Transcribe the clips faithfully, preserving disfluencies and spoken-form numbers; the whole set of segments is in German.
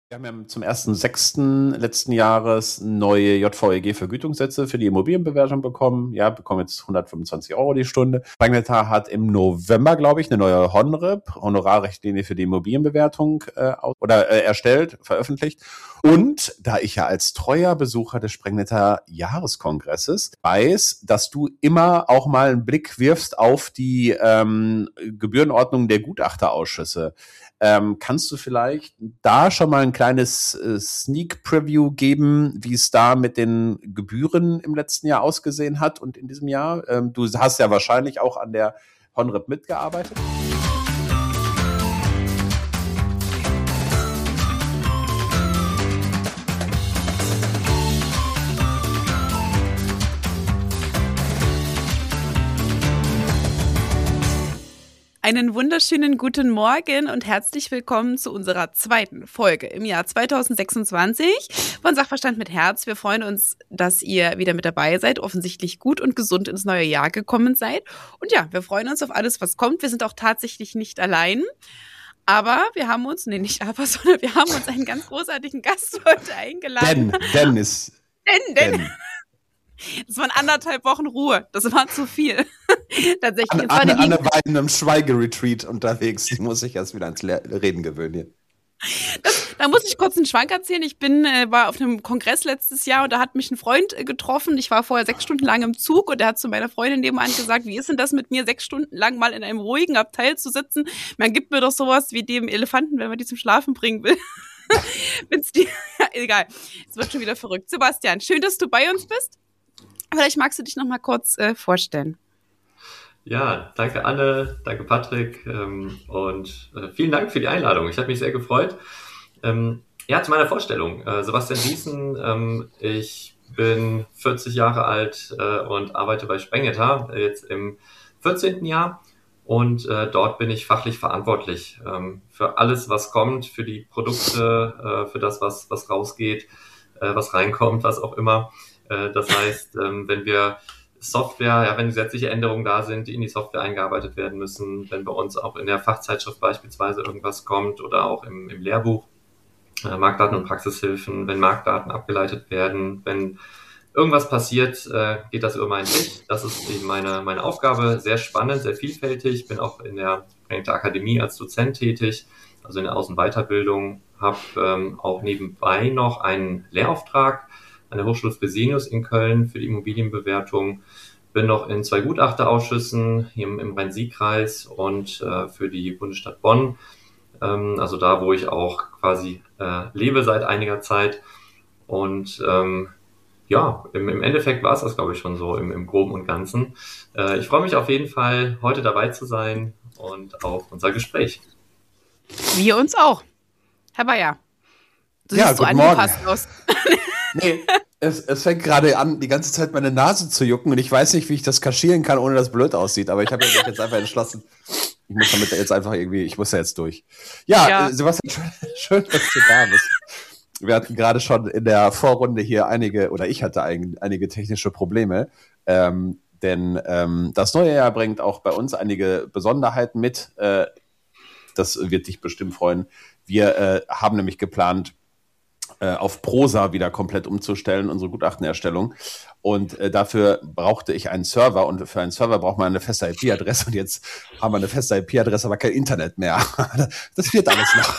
Wir haben ja zum ersten sechsten letzten Jahres neue J V E G-Vergütungssätze für die Immobilienbewertung bekommen. Ja, bekommen jetzt hundertfünfundzwanzig Euro die Stunde. Sprengnetar hat im November, glaube ich, eine neue Honrep, Honorarrichtlinie für die Immobilienbewertung äh, aus- oder äh, erstellt, veröffentlicht. Und da ich ja als treuer Besucher des Sprengnetar Jahreskongresses weiß, dass du immer auch mal einen Blick wirfst auf die ähm, Gebührenordnung der Gutachterausschüsse. Ähm, kannst du vielleicht da schon mal ein kleines äh, Sneak Preview geben, wie es da mit den Gebühren im letzten Jahr ausgesehen hat und in diesem Jahr? Ähm, du hast ja wahrscheinlich auch an der Honrep mitgearbeitet. Einen wunderschönen guten Morgen und herzlich willkommen zu unserer zweiten Folge im Jahr zweitausendsechsundzwanzig von Sachverstand mit Herz. Wir freuen uns, dass ihr wieder mit dabei seid, offensichtlich gut und gesund ins neue Jahr gekommen seid. Und ja, wir freuen uns auf alles, was kommt. Wir sind auch tatsächlich nicht allein. Aber wir haben uns, nee, nicht aber, sondern wir haben uns einen ganz großartigen Gast heute eingeladen. Denn, denn ist... Denn, denn. Das waren anderthalb Wochen Ruhe. Das war zu viel. Tatsächlich. Anne, Anne, Anne war in einem Schweigeretreat unterwegs. Die muss sich erst wieder ans Le- Reden gewöhnen. Das, da muss ich kurz einen Schwank erzählen. Ich bin, äh, war auf einem Kongress letztes Jahr und da hat mich ein Freund äh, getroffen. Ich war vorher sechs Stunden lang im Zug und der hat zu meiner Freundin nebenan gesagt, wie ist denn das mit mir, sechs Stunden lang mal in einem ruhigen Abteil zu sitzen? Man gibt mir doch sowas wie dem Elefanten, wenn man die zum Schlafen bringen will. Wenn's die, ja, egal. Es wird schon wieder verrückt. Sebastian, schön, dass du bei uns bist. Vielleicht magst du dich noch mal kurz äh, vorstellen. Ja, danke Anne, danke Patrick ähm, und äh, vielen Dank für die Einladung. Ich habe mich sehr gefreut. Ähm, ja, zu meiner Vorstellung. Äh, Sebastian Diesen, ähm, ich bin vierzig Jahre alt äh, und arbeite bei Sprengnetar, äh, jetzt im vierzehnten Jahr. Und äh, dort bin ich fachlich verantwortlich ähm, für alles, was kommt, für die Produkte, äh, für das, was, was rausgeht, äh, was reinkommt, was auch immer. Das heißt, wenn wir Software, ja, wenn gesetzliche Änderungen da sind, die in die Software eingearbeitet werden müssen, wenn bei uns auch in der Fachzeitschrift beispielsweise irgendwas kommt oder auch im, im Lehrbuch, äh, Marktdaten und Praxishilfen, wenn Marktdaten abgeleitet werden, wenn irgendwas passiert, äh, geht das über meinen Tisch. Das ist eben meine, meine Aufgabe, sehr spannend, sehr vielfältig. Ich bin auch in der Sprengnetar Akademie als Dozent tätig, also in der Außen- und Weiterbildung, habe ähm, auch nebenbei noch einen Lehrauftrag an der Hochschule Fresenius in Köln für die Immobilienbewertung. Bin noch in zwei Gutachterausschüssen hier im, im Rhein-Sieg-Kreis und äh, für die Bundesstadt Bonn. Ähm, also da, wo ich auch quasi äh, lebe seit einiger Zeit. Und ähm, ja, im, im Endeffekt war es das, glaube ich, schon so im, im Groben und Ganzen. Äh, ich freue mich auf jeden Fall, heute dabei zu sein und auf unser Gespräch. Wir uns auch. Herr Bayer, du Ja, siehst so guten angepasst Morgen. aus. Nee, es, es fängt gerade an, die ganze Zeit meine Nase zu jucken und ich weiß nicht, wie ich das kaschieren kann, ohne dass es blöd aussieht. Aber ich habe mich jetzt einfach entschlossen, ich muss damit jetzt einfach irgendwie, ich muss da jetzt durch. Ja, Ja. äh, Sebastian, schön, schön, dass du da bist. Wir hatten gerade schon in der Vorrunde hier einige, oder ich hatte ein, einige technische Probleme, ähm, denn ähm, das neue Jahr bringt auch bei uns einige Besonderheiten mit. Äh, das wird dich bestimmt freuen. Wir äh, haben nämlich geplant, auf Prosa wieder komplett umzustellen, unsere Gutachtenerstellung. Und äh, dafür brauchte ich einen Server und für einen Server braucht man eine feste I P-Adresse und jetzt haben wir eine feste I P-Adresse, aber kein Internet mehr. Das wird alles noch.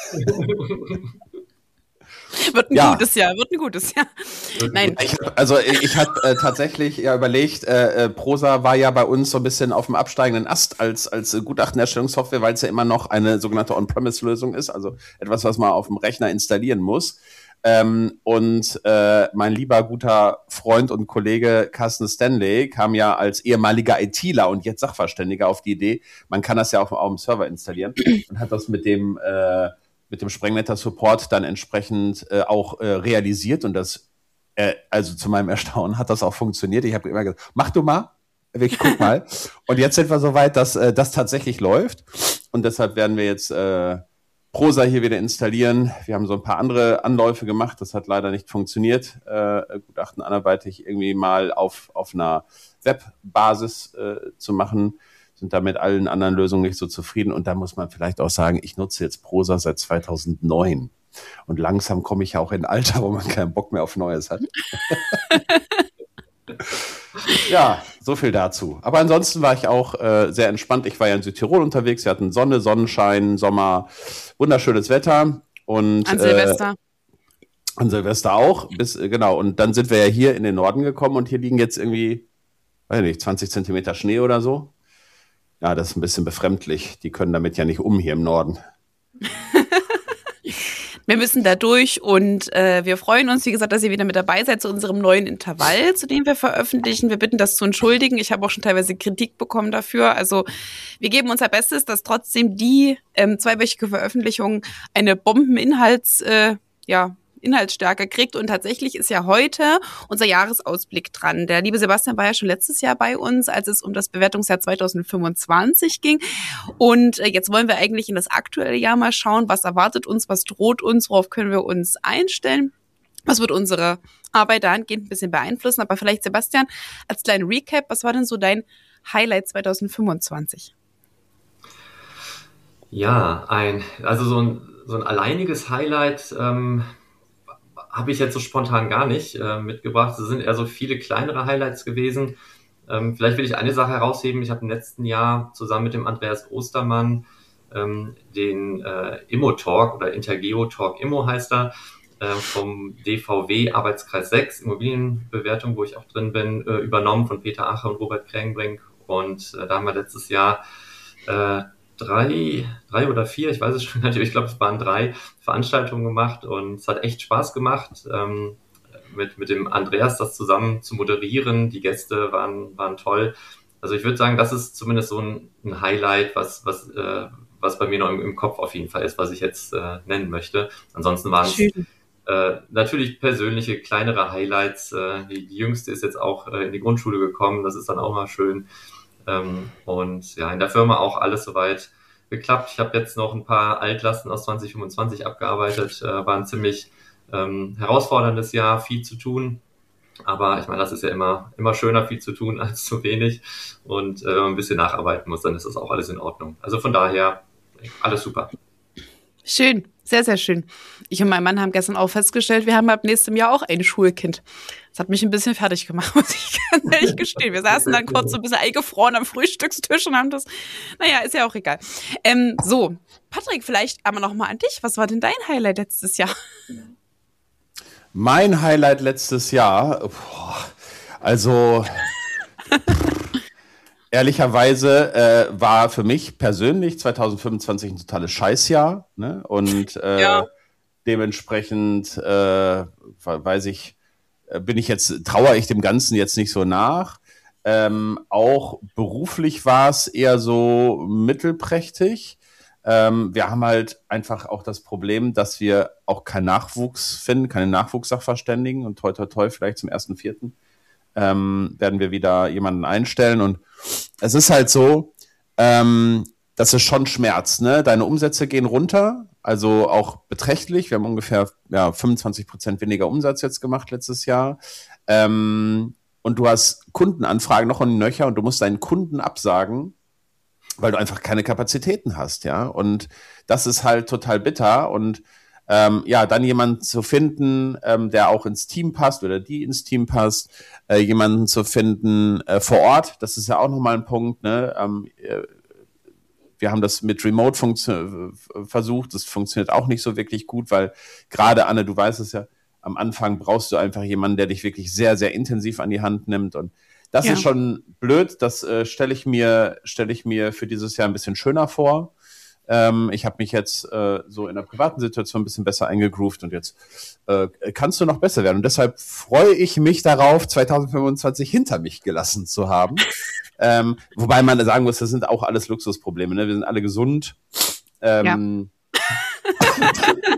Wird ein Ja. gutes Jahr, wird ein gutes Jahr. Nein, Ich hab, also ich habe äh, tatsächlich ja überlegt, äh, äh, Prosa war ja bei uns so ein bisschen auf dem absteigenden Ast als, als äh, Gutachtenerstellungssoftware, weil es ja immer noch eine sogenannte On-Premise-Lösung ist, also etwas, was man auf dem Rechner installieren muss. Ähm, und äh, mein lieber guter Freund und Kollege Carsten Stanley kam ja als ehemaliger ITler und jetzt Sachverständiger auf die Idee, man kann das ja auch auf dem Server installieren und hat das mit dem äh, mit dem Sprengnetar Support dann entsprechend äh, auch äh, realisiert und das, äh, also zu meinem Erstaunen hat das auch funktioniert. Ich habe immer gesagt, mach du mal, ich guck mal. Und jetzt sind wir so weit, dass äh, das tatsächlich läuft und deshalb werden wir jetzt äh, Prosa hier wieder installieren. Wir haben so ein paar andere Anläufe gemacht, das hat leider nicht funktioniert. Äh, Gutachten anderweitig irgendwie mal auf, auf einer Webbasis äh, zu machen. Sind da mit allen anderen Lösungen nicht so zufrieden. Und da muss man vielleicht auch sagen, ich nutze jetzt Prosa seit zweitausendneun. Und langsam komme ich ja auch in ein Alter, wo man keinen Bock mehr auf Neues hat. Ja, so viel dazu. Aber ansonsten war ich auch äh, sehr entspannt. Ich war ja in Südtirol unterwegs. Wir hatten Sonne, Sonnenschein, Sommer, wunderschönes Wetter. Und, An Silvester. Äh, an Silvester auch. Bis, äh, genau. Und dann sind wir ja hier in den Norden gekommen und hier liegen jetzt irgendwie, weiß nicht, zwanzig Zentimeter Schnee oder so. Ja, das ist ein bisschen befremdlich. Die können damit ja nicht um hier im Norden. Wir müssen da durch und äh, wir freuen uns, wie gesagt, dass ihr wieder mit dabei seid zu unserem neuen Intervall, zu dem wir veröffentlichen. Wir bitten das zu entschuldigen. Ich habe auch schon teilweise Kritik bekommen dafür. Also wir geben unser Bestes, dass trotzdem die ähm, zweiwöchige Veröffentlichung eine Bombeninhalts, äh, ja, Inhaltsstärke kriegt. Und tatsächlich ist ja heute unser Jahresausblick dran. Der liebe Sebastian war ja schon letztes Jahr bei uns, als es um das Bewertungsjahr zwanzig fünfundzwanzig ging. Und jetzt wollen wir eigentlich in das aktuelle Jahr mal schauen, was erwartet uns, was droht uns, worauf können wir uns einstellen. Was wird unsere Arbeit dahingehend ein bisschen beeinflussen? Aber vielleicht, Sebastian, als kleinen Recap, was war denn so dein Highlight zwanzig fünfundzwanzig? Ja, ein, also so ein, so ein alleiniges Highlight ähm, habe ich jetzt so spontan gar nicht äh, mitgebracht. Es sind eher so viele kleinere Highlights gewesen. Ähm, vielleicht will ich eine Sache herausheben. Ich habe im letzten Jahr zusammen mit dem Andreas Ostermann ähm, den äh, Immo-Talk oder Intergeo-Talk Immo heißt er, äh, vom D V W Arbeitskreis sechs, Immobilienbewertung, wo ich auch drin bin, äh, übernommen von Peter Ache und Robert Krähenbrink. Und äh, da haben wir letztes Jahr äh, drei, drei oder vier, ich weiß es schon gar nicht, aber ich glaube, es waren drei Veranstaltungen gemacht und es hat echt Spaß gemacht, ähm, mit, mit dem Andreas das zusammen zu moderieren. Die Gäste waren, waren toll. Also ich würde sagen, das ist zumindest so ein, ein Highlight, was, was, äh, was bei mir noch im, im Kopf auf jeden Fall ist, was ich jetzt äh, nennen möchte. Ansonsten waren es äh, natürlich persönliche, kleinere Highlights. Äh, die, die Jüngste ist jetzt auch äh, in die Grundschule gekommen, das ist dann auch mal schön. Ähm, und ja, in der Firma auch alles soweit geklappt. Ich habe jetzt noch ein paar Altlasten aus zwanzig fünfundzwanzig abgearbeitet. Äh, war ein ziemlich ähm, herausforderndes Jahr, viel zu tun. Aber ich meine, das ist ja immer, immer schöner, viel zu tun als zu wenig. Und äh, wenn man ein bisschen nacharbeiten muss, dann ist das auch alles in Ordnung. Also von daher, alles super. Schön, sehr, sehr schön. Ich und mein Mann haben gestern auch festgestellt, wir haben ab nächstem Jahr auch ein Schulkind. Das hat mich ein bisschen fertig gemacht, muss ich ganz ehrlich gestehen. Wir saßen dann kurz so ein bisschen eingefroren am Frühstückstisch und haben das, naja, ist ja auch egal. Ähm, so, Patrick, vielleicht einmal noch mal an dich. Was war denn dein Highlight letztes Jahr? Mein Highlight letztes Jahr, boah, also ehrlicherweise äh, war für mich persönlich zwanzig fünfundzwanzig ein totales Scheißjahr, ne? Und äh, ja. dementsprechend äh, weiß ich, bin ich jetzt, trauere ich dem Ganzen jetzt nicht so nach. Ähm, auch beruflich war es eher so mittelprächtig. Ähm, wir haben halt einfach auch das Problem, dass wir auch keinen Nachwuchs finden, keine Nachwuchssachverständigen und toi toi toi vielleicht zum ersten Vierten ähm, werden wir wieder jemanden einstellen und es ist halt so, ähm, dass es schon schmerzt, ne? Deine Umsätze gehen runter, also auch beträchtlich. Wir haben ungefähr ja, fünfundzwanzig Prozent weniger Umsatz jetzt gemacht letztes Jahr. Ähm, und du hast Kundenanfragen noch und nöcher und du musst deinen Kunden absagen, weil du einfach keine Kapazitäten hast, ja. Und das ist halt total bitter. Und ähm, ja, dann jemanden zu finden, ähm, der auch ins Team passt oder die ins Team passt, äh, jemanden zu finden äh, vor Ort, das ist ja auch nochmal ein Punkt, ne? Ähm, äh, wir haben das mit Remote funktio- versucht, das funktioniert auch nicht so wirklich gut, weil gerade, Anne, du weißt es ja, am Anfang brauchst du einfach jemanden, der dich wirklich sehr, sehr intensiv an die Hand nimmt und das ja. ist schon blöd, das äh, stelle ich mir, stelle ich mir für dieses Jahr ein bisschen schöner vor. Ähm, ich habe mich jetzt äh, so in der privaten Situation ein bisschen besser eingegroovt und jetzt äh, kannst du noch besser werden. Und deshalb freue ich mich darauf, zwanzig fünfundzwanzig hinter mich gelassen zu haben. ähm, wobei man sagen muss, das sind auch alles Luxusprobleme. Ne? Wir sind alle gesund. Ähm, ja.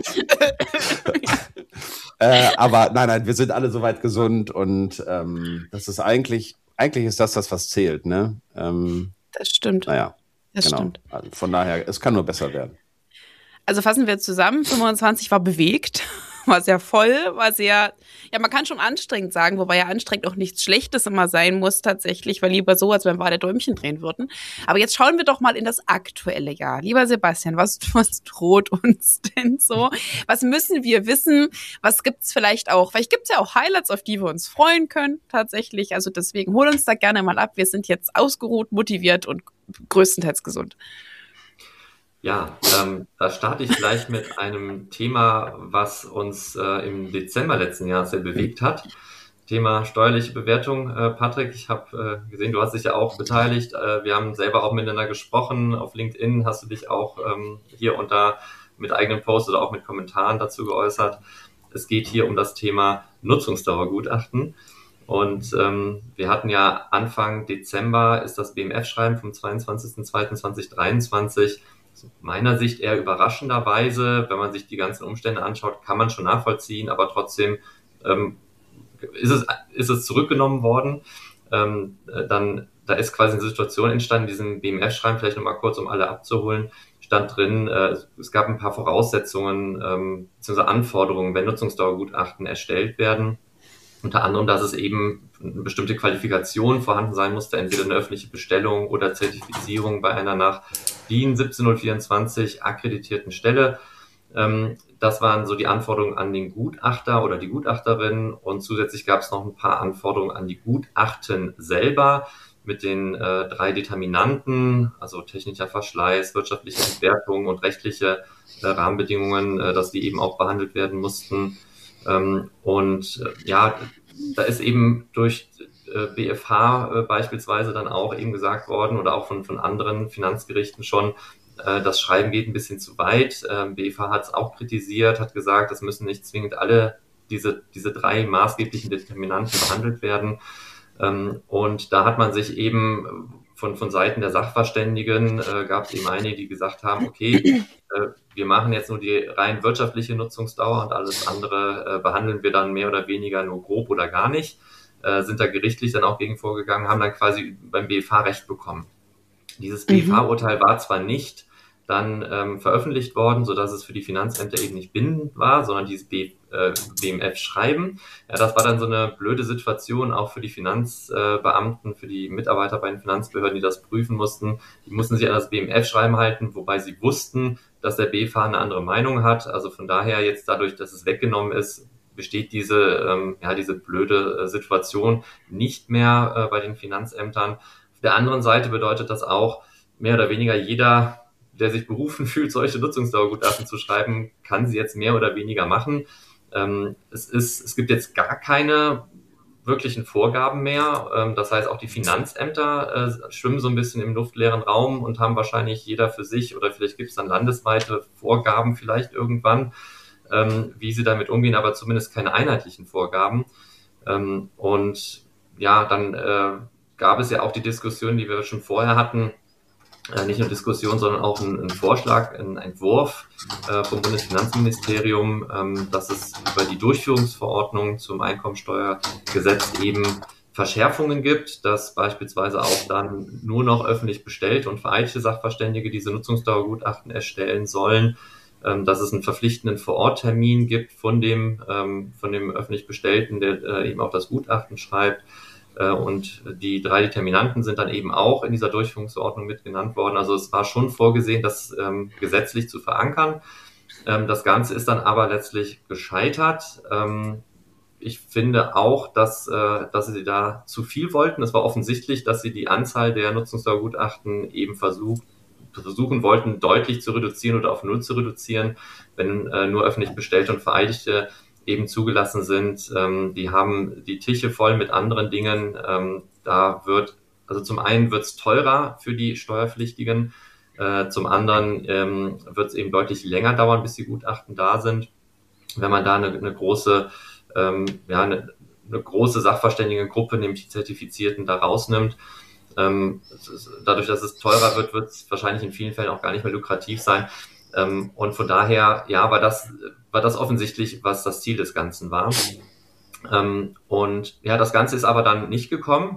äh, aber nein, nein, wir sind alle soweit gesund und ähm, das ist eigentlich, eigentlich ist das das, was zählt. Ne? Ähm, das stimmt. Naja. Das genau. stimmt. Also von daher, es kann nur besser werden. Also fassen wir zusammen, fünfundzwanzig war bewegt, war sehr voll, war sehr, ja, man kann schon anstrengend sagen, wobei ja anstrengend auch nichts Schlechtes immer sein muss tatsächlich, weil lieber so, als wenn wir alle Däumchen drehen würden. Aber jetzt schauen wir doch mal in das aktuelle Jahr. Lieber Sebastian, was, was droht uns denn so? Was müssen wir wissen? Was gibt's vielleicht auch? Vielleicht gibt's ja auch Highlights, auf die wir uns freuen können tatsächlich. Also deswegen hol uns da gerne mal ab. Wir sind jetzt ausgeruht, motiviert und größtenteils gesund. Ja, ähm, da starte ich gleich mit einem Thema, was uns äh, im Dezember letzten Jahres sehr bewegt hat. Thema steuerliche Bewertung. Äh, Patrick, ich habe äh, gesehen, du hast dich ja auch beteiligt. Äh, wir haben selber auch miteinander gesprochen. Auf LinkedIn hast du dich auch ähm, hier und da mit eigenen Posts oder auch mit Kommentaren dazu geäußert. Es geht hier um das Thema Nutzungsdauergutachten. Und ähm, wir hatten ja Anfang Dezember ist das B M F-Schreiben vom zweiundzwanzigsten zweiten zweitausenddreiundzwanzig aus meiner Sicht eher überraschenderweise, wenn man sich die ganzen Umstände anschaut, kann man schon nachvollziehen, aber trotzdem ähm, ist es, ist es zurückgenommen worden. Ähm, dann, da ist quasi eine Situation entstanden, in diesem B M F-Schreiben, vielleicht nochmal kurz, um alle abzuholen, stand drin, äh, es gab ein paar Voraussetzungen ähm, bzw. Anforderungen, wenn Nutzungsdauergutachten erstellt werden. Unter anderem, dass es eben eine bestimmte Qualifikation vorhanden sein musste, entweder eine öffentliche Bestellung oder Zertifizierung bei einer nach D I N siebzehntausendvierundzwanzig akkreditierten Stelle. Das waren so die Anforderungen an den Gutachter oder die Gutachterin, und zusätzlich gab es noch ein paar Anforderungen an die Gutachten selber mit den äh, drei Determinanten, also technischer Verschleiß, wirtschaftliche Entwertung und rechtliche äh, Rahmenbedingungen, äh, dass die eben auch behandelt werden mussten. Ähm, und äh, ja, da ist eben durch äh, B F H äh, beispielsweise dann auch eben gesagt worden oder auch von, von anderen Finanzgerichten schon, äh, das Schreiben geht ein bisschen zu weit. Ähm, B F H hat es auch kritisiert, hat gesagt, es müssen nicht zwingend alle diese, diese drei maßgeblichen Determinanten behandelt werden. Ähm, und da hat man sich eben von, von Seiten der Sachverständigen, äh, gab es eben einige, die gesagt haben, okay, äh, wir machen jetzt nur die rein wirtschaftliche Nutzungsdauer und alles andere äh, behandeln wir dann mehr oder weniger nur grob oder gar nicht, äh, sind da gerichtlich dann auch gegen vorgegangen, haben dann quasi beim B F H Recht bekommen. Dieses B F H-Urteil war zwar nicht dann ähm, veröffentlicht worden, sodass es für die Finanzämter eben nicht bindend war, sondern dieses B, äh, B M F-Schreiben. Ja, das war dann so eine blöde Situation auch für die Finanzbeamten, äh, für die Mitarbeiter bei den Finanzbehörden, die das prüfen mussten. Die mussten sich an das B M F-Schreiben halten, wobei sie wussten, dass der B F H eine andere Meinung hat. Also von daher jetzt dadurch, dass es weggenommen ist, besteht diese, ähm, ja, diese blöde äh, Situation nicht mehr äh, bei den Finanzämtern. Auf der anderen Seite bedeutet das auch, mehr oder weniger jeder, der sich berufen fühlt, solche Nutzungsdauergutachten zu schreiben, kann sie jetzt mehr oder weniger machen. Ähm, es ist, es gibt jetzt gar keine wirklichen Vorgaben mehr. Ähm, das heißt, auch die Finanzämter äh, schwimmen so ein bisschen im luftleeren Raum und haben wahrscheinlich jeder für sich, oder vielleicht gibt es dann landesweite Vorgaben vielleicht irgendwann, ähm, wie sie damit umgehen, aber zumindest keine einheitlichen Vorgaben. Ähm, und ja, dann äh, gab es ja auch die Diskussion, die wir schon vorher hatten, äh, nicht nur Diskussion, sondern auch ein, ein Vorschlag, ein Entwurf äh, vom Bundesfinanzministerium, ähm, dass es über die Durchführungsverordnung zum Einkommensteuergesetz eben Verschärfungen gibt, dass beispielsweise auch dann nur noch öffentlich bestellte und vereidigte Sachverständige diese Nutzungsdauergutachten erstellen sollen, ähm, dass es einen verpflichtenden Vororttermin gibt von dem, ähm, von dem öffentlich Bestellten, der äh, eben auch das Gutachten schreibt. Und die drei Determinanten sind dann eben auch in dieser Durchführungsverordnung mit genannt worden. Also es war schon vorgesehen, das ähm, gesetzlich zu verankern. Ähm, das Ganze ist dann aber letztlich gescheitert. Ähm, ich finde auch, dass, äh, dass sie da zu viel wollten. Es war offensichtlich, dass sie die Anzahl der Nutzungsdauergutachten eben versucht, versuchen wollten, deutlich zu reduzieren oder auf null zu reduzieren, wenn äh, nur öffentlich bestellte und vereidigte eben zugelassen sind. Ähm, die haben die Tische voll mit anderen Dingen. Ähm, da wird, also zum einen wird es teurer für die Steuerpflichtigen, äh, zum anderen ähm, wird es eben deutlich länger dauern, bis die Gutachten da sind. Wenn man da eine, eine große, ähm, ja, eine, eine große Sachverständigengruppe, nämlich die Zertifizierten, da rausnimmt, ähm, dadurch, dass es teurer wird, wird es wahrscheinlich in vielen Fällen auch gar nicht mehr lukrativ sein. Ähm, und von daher, ja, war das, war das offensichtlich, was das Ziel des Ganzen war. Ähm, und ja, das Ganze ist aber dann nicht gekommen.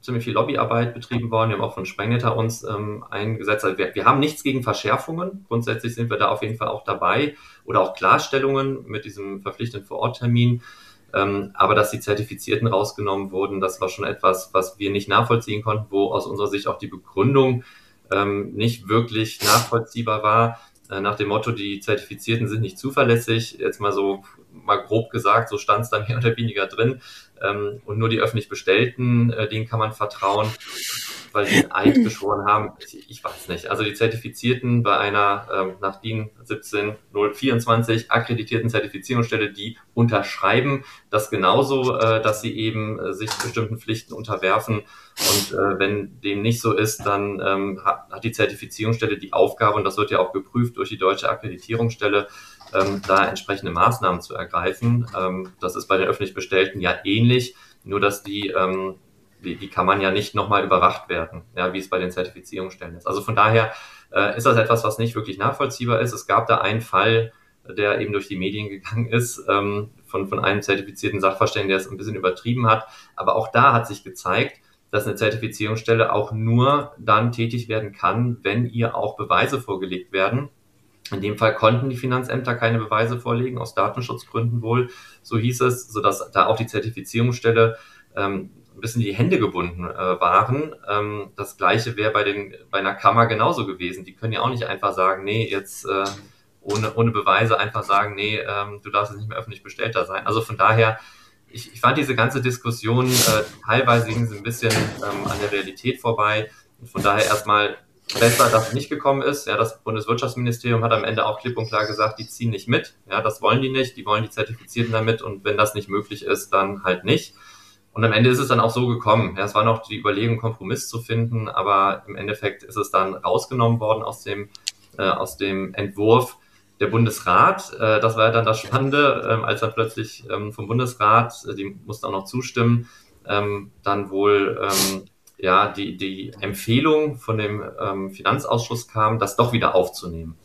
ziemlich viel Lobbyarbeit betrieben worden. Wir haben auch von Sprengnetter uns ähm, eingesetzt. Also wir, wir haben nichts gegen Verschärfungen. Grundsätzlich sind wir da auf jeden Fall auch dabei. Oder auch Klarstellungen mit diesem verpflichtenden Vororttermin. Ähm, aber dass die Zertifizierten rausgenommen wurden, das war schon etwas, was wir nicht nachvollziehen konnten, wo aus unserer Sicht auch die Begründung ähm, nicht wirklich nachvollziehbar war. Äh, nach dem Motto, die Zertifizierten sind nicht zuverlässig. Jetzt mal so, mal grob gesagt, so stand es da mehr oder weniger drin. Ähm, und nur die öffentlich Bestellten, äh, denen kann man vertrauen, weil sie einen Eid geschworen haben. Ich, ich weiß nicht. Also die Zertifizierten bei einer ähm, nach D I N siebzehn null vierundzwanzig akkreditierten Zertifizierungsstelle, die unterschreiben das genauso, äh, dass sie eben äh, sich bestimmten Pflichten unterwerfen. Und äh, wenn dem nicht so ist, dann ähm, hat, hat die Zertifizierungsstelle die Aufgabe, und das wird ja auch geprüft durch die Deutsche Akkreditierungsstelle, ähm, da entsprechende Maßnahmen zu ergreifen. Ähm, das ist bei den öffentlich Bestellten ja ähnlich, nur dass die ähm, Die, die kann man ja nicht nochmal überwacht werden, ja, wie es bei den Zertifizierungsstellen ist. Also von daher äh, ist das etwas, was nicht wirklich nachvollziehbar ist. Es gab da einen Fall, der eben durch die Medien gegangen ist, ähm, von, von einem zertifizierten Sachverständigen, der es ein bisschen übertrieben hat. Aber auch da hat sich gezeigt, dass eine Zertifizierungsstelle auch nur dann tätig werden kann, wenn ihr auch Beweise vorgelegt werden. In dem Fall konnten die Finanzämter keine Beweise vorlegen, aus Datenschutzgründen wohl, so hieß es, sodass da auch die Zertifizierungsstelle ähm, ein bisschen die Hände gebunden äh, waren. Ähm, das Gleiche wäre bei den bei einer Kammer genauso gewesen. Die können ja auch nicht einfach sagen, nee, jetzt äh, ohne ohne Beweise einfach sagen, nee, ähm, du darfst jetzt nicht mehr öffentlich Bestellter sein. Also von daher, ich, ich fand diese ganze Diskussion, äh, teilweise ging sie ein bisschen ähm, an der Realität vorbei. Und von daher erstmal besser, dass es nicht gekommen ist. Ja, das Bundeswirtschaftsministerium hat am Ende auch klipp und klar gesagt, die ziehen nicht mit. Ja, das wollen die nicht. Die wollen die Zertifizierten damit. Und wenn das nicht möglich ist, dann halt nicht. Und am Ende ist es dann auch so gekommen. Ja, es war noch die Überlegung, Kompromiss zu finden, aber im Endeffekt ist es dann rausgenommen worden aus dem, äh, aus dem Entwurf. Der Bundesrat, äh, das war ja dann das Spannende, ähm, als dann plötzlich ähm, vom Bundesrat, äh, die mussten auch noch zustimmen, ähm, dann wohl ähm, ja die, die Empfehlung von dem ähm, Finanzausschuss kam, das doch wieder aufzunehmen.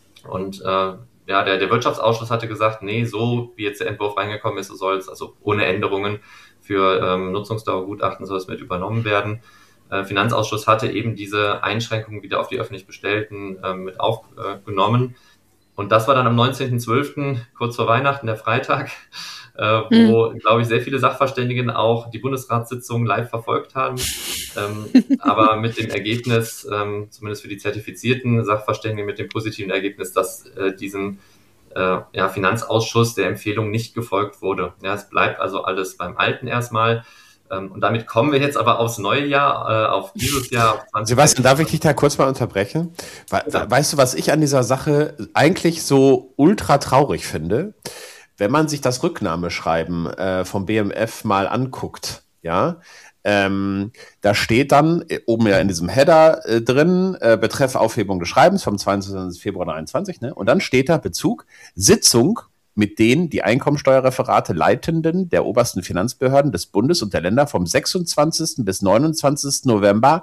Und äh, ja, der, der Wirtschaftsausschuss hatte gesagt, nee, so wie jetzt der Entwurf reingekommen ist, so soll es, also ohne Änderungen, für ähm, Nutzungsdauergutachten soll es mit übernommen werden. Äh, Finanzausschuss hatte eben diese Einschränkungen wieder auf die öffentlich Bestellten äh, mit aufgenommen. Und das war dann am neunzehnten zwölften, kurz vor Weihnachten, der Freitag, äh, wo, mhm. glaube ich, sehr viele Sachverständigen auch die Bundesratssitzung live verfolgt haben. Ähm, aber mit dem Ergebnis, ähm, zumindest für die zertifizierten Sachverständigen, mit dem positiven Ergebnis, dass äh, diesem Äh, ja, Finanzausschuss der Empfehlung nicht gefolgt wurde. Ja, es bleibt also alles beim Alten erstmal. Ähm, und damit kommen wir jetzt aber aufs neue Jahr, äh, auf dieses Jahr. Auf zwanzig Sebastian, darf ich dich da kurz mal unterbrechen? We- ja. Weißt du, was ich an dieser Sache eigentlich so ultra traurig finde? Wenn man sich das Rücknahmeschreiben äh, vom B M F mal anguckt, ja, Ähm, da steht dann oben ja in diesem Header äh, drin, äh, betreff Aufhebung des Schreibens vom zweiundzwanzigsten Februar einundzwanzig, ne? Und dann steht da Bezug, Sitzung mit den die Einkommensteuerreferate Leitenden der obersten Finanzbehörden des Bundes und der Länder vom sechsundzwanzigsten bis neunundzwanzigsten November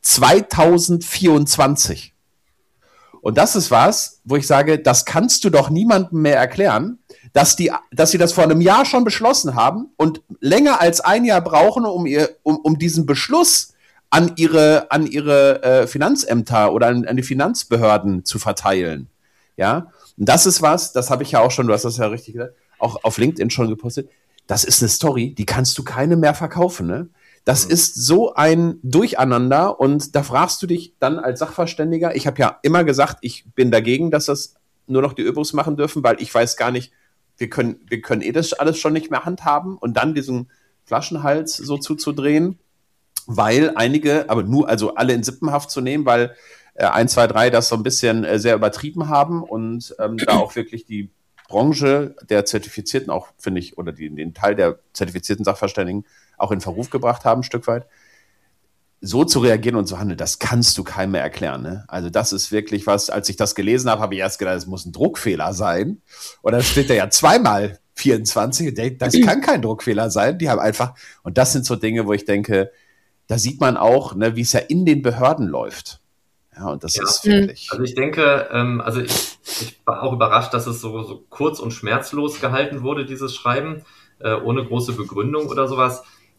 zweitausendvierundzwanzig. Und das ist was, wo ich sage, das kannst du doch niemandem mehr erklären, dass die, dass sie das vor einem Jahr schon beschlossen haben und länger als ein Jahr brauchen, um ihr, um, um diesen Beschluss an ihre, an ihre äh, Finanzämter oder an, an die Finanzbehörden zu verteilen. Ja, und das ist was, das habe ich ja auch schon, du hast das ja richtig gesagt, auch auf LinkedIn schon gepostet. Das ist eine Story, die kannst du keine mehr verkaufen, ne? Das ist so ein Durcheinander und da fragst du dich dann als Sachverständiger, ich habe ja immer gesagt, ich bin dagegen, dass das nur noch die Öbos machen dürfen, weil ich weiß gar nicht, wir können, wir können eh das alles schon nicht mehr handhaben und dann diesen Flaschenhals so zuzudrehen, weil einige, aber nur, also alle in Sippenhaft zu nehmen, weil äh, eins, zwei, drei das so ein bisschen äh, sehr übertrieben haben und ähm, da auch wirklich die Branche der Zertifizierten auch, finde ich, oder die, den Teil der zertifizierten Sachverständigen auch in Verruf gebracht haben, ein Stück weit. So zu reagieren und zu handeln, das kannst du keinem mehr erklären. Ne? Also das ist wirklich was, als ich das gelesen habe, habe ich erst gedacht, es muss ein Druckfehler sein. Und dann steht da ja zweimal vierundzwanzig. Das kann kein Druckfehler sein. Die haben einfach, und das sind so Dinge, wo ich denke, da sieht man auch, ne, wie es ja in den Behörden läuft. Ja, und das ja. ist wirklich. Also ich denke, ähm, also ich, ich war auch überrascht, dass es so, so kurz und schmerzlos gehalten wurde, dieses Schreiben, äh, ohne große Begründung oder sowas.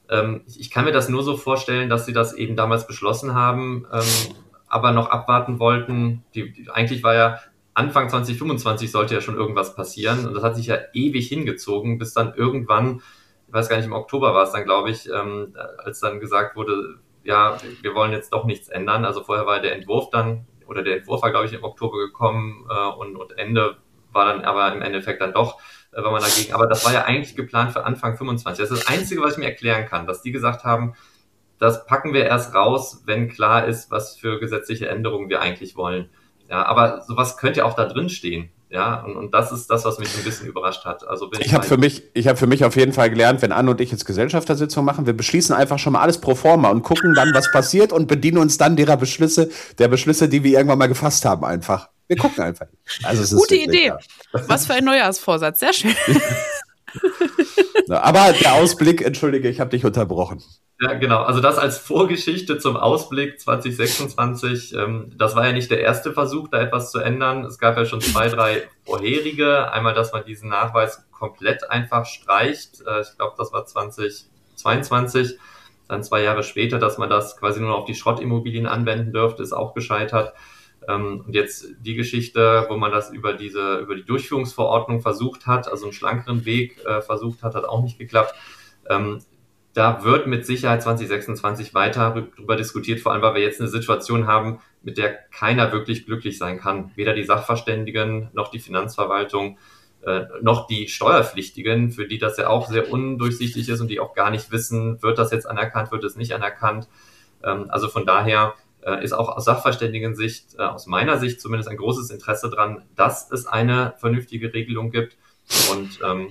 Ähm, ich kann mir das nur so vorstellen, dass sie das eben damals beschlossen haben, ähm, aber noch abwarten wollten. Die, die, eigentlich war ja Anfang zwanzig fünfundzwanzig sollte ja schon irgendwas passieren und das hat sich ja ewig hingezogen, bis dann irgendwann, ich weiß gar nicht, im Oktober war es dann, glaube ich, ähm, als dann gesagt wurde, ja, wir wollen jetzt doch nichts ändern. Also vorher war der Entwurf dann, oder der Entwurf war, glaube ich, im Oktober gekommen äh, und, und Ende war dann aber im Endeffekt dann doch, äh, war man dagegen. Aber das war ja eigentlich geplant für Anfang fünfundzwanzig. Das ist das Einzige, was ich mir erklären kann, dass die gesagt haben, das packen wir erst raus, wenn klar ist, was für gesetzliche Änderungen wir eigentlich wollen. Ja, aber sowas könnte ja auch da drin stehen. Ja, und, und das ist das, was mich ein bisschen überrascht hat. Also bin ich ich habe für mich, ich habe für mich auf jeden Fall gelernt, wenn Anne und ich jetzt Gesellschaftersitzung machen, wir beschließen einfach schon mal alles pro forma und gucken dann, was passiert und bedienen uns dann derer Beschlüsse, der Beschlüsse, die wir irgendwann mal gefasst haben, einfach. Wir gucken einfach. Also es Gute ist Idee. Ja. Was für ein Neujahrsvorsatz. Sehr schön. Aber der Ausblick, entschuldige, ich habe dich unterbrochen. Ja, genau. Also das als Vorgeschichte zum Ausblick zwanzig sechsundzwanzig. Ähm, das war ja nicht der erste Versuch, da etwas zu ändern. Es gab ja schon zwei, drei vorherige. Einmal, dass man diesen Nachweis komplett einfach streicht. Äh, ich glaube, das war zwanzig zweiundzwanzig. Dann zwei Jahre später, dass man das quasi nur auf die Schrottimmobilien anwenden dürfte, ist auch gescheitert. Ähm, und jetzt die Geschichte, wo man das über diese, über die Durchführungsverordnung versucht hat, also einen schlankeren Weg äh, versucht hat, hat auch nicht geklappt. Ähm, Da wird mit Sicherheit zwanzig sechsundzwanzig weiter darüber diskutiert, vor allem weil wir jetzt eine Situation haben, mit der keiner wirklich glücklich sein kann. Weder die Sachverständigen, noch die Finanzverwaltung, äh, noch die Steuerpflichtigen, für die das ja auch sehr undurchsichtig ist und die auch gar nicht wissen, wird das jetzt anerkannt, wird es nicht anerkannt. Ähm, also von daher äh, ist auch aus Sachverständigen-Sicht, äh, aus meiner Sicht zumindest ein großes Interesse dran, dass es eine vernünftige Regelung gibt. Und ähm,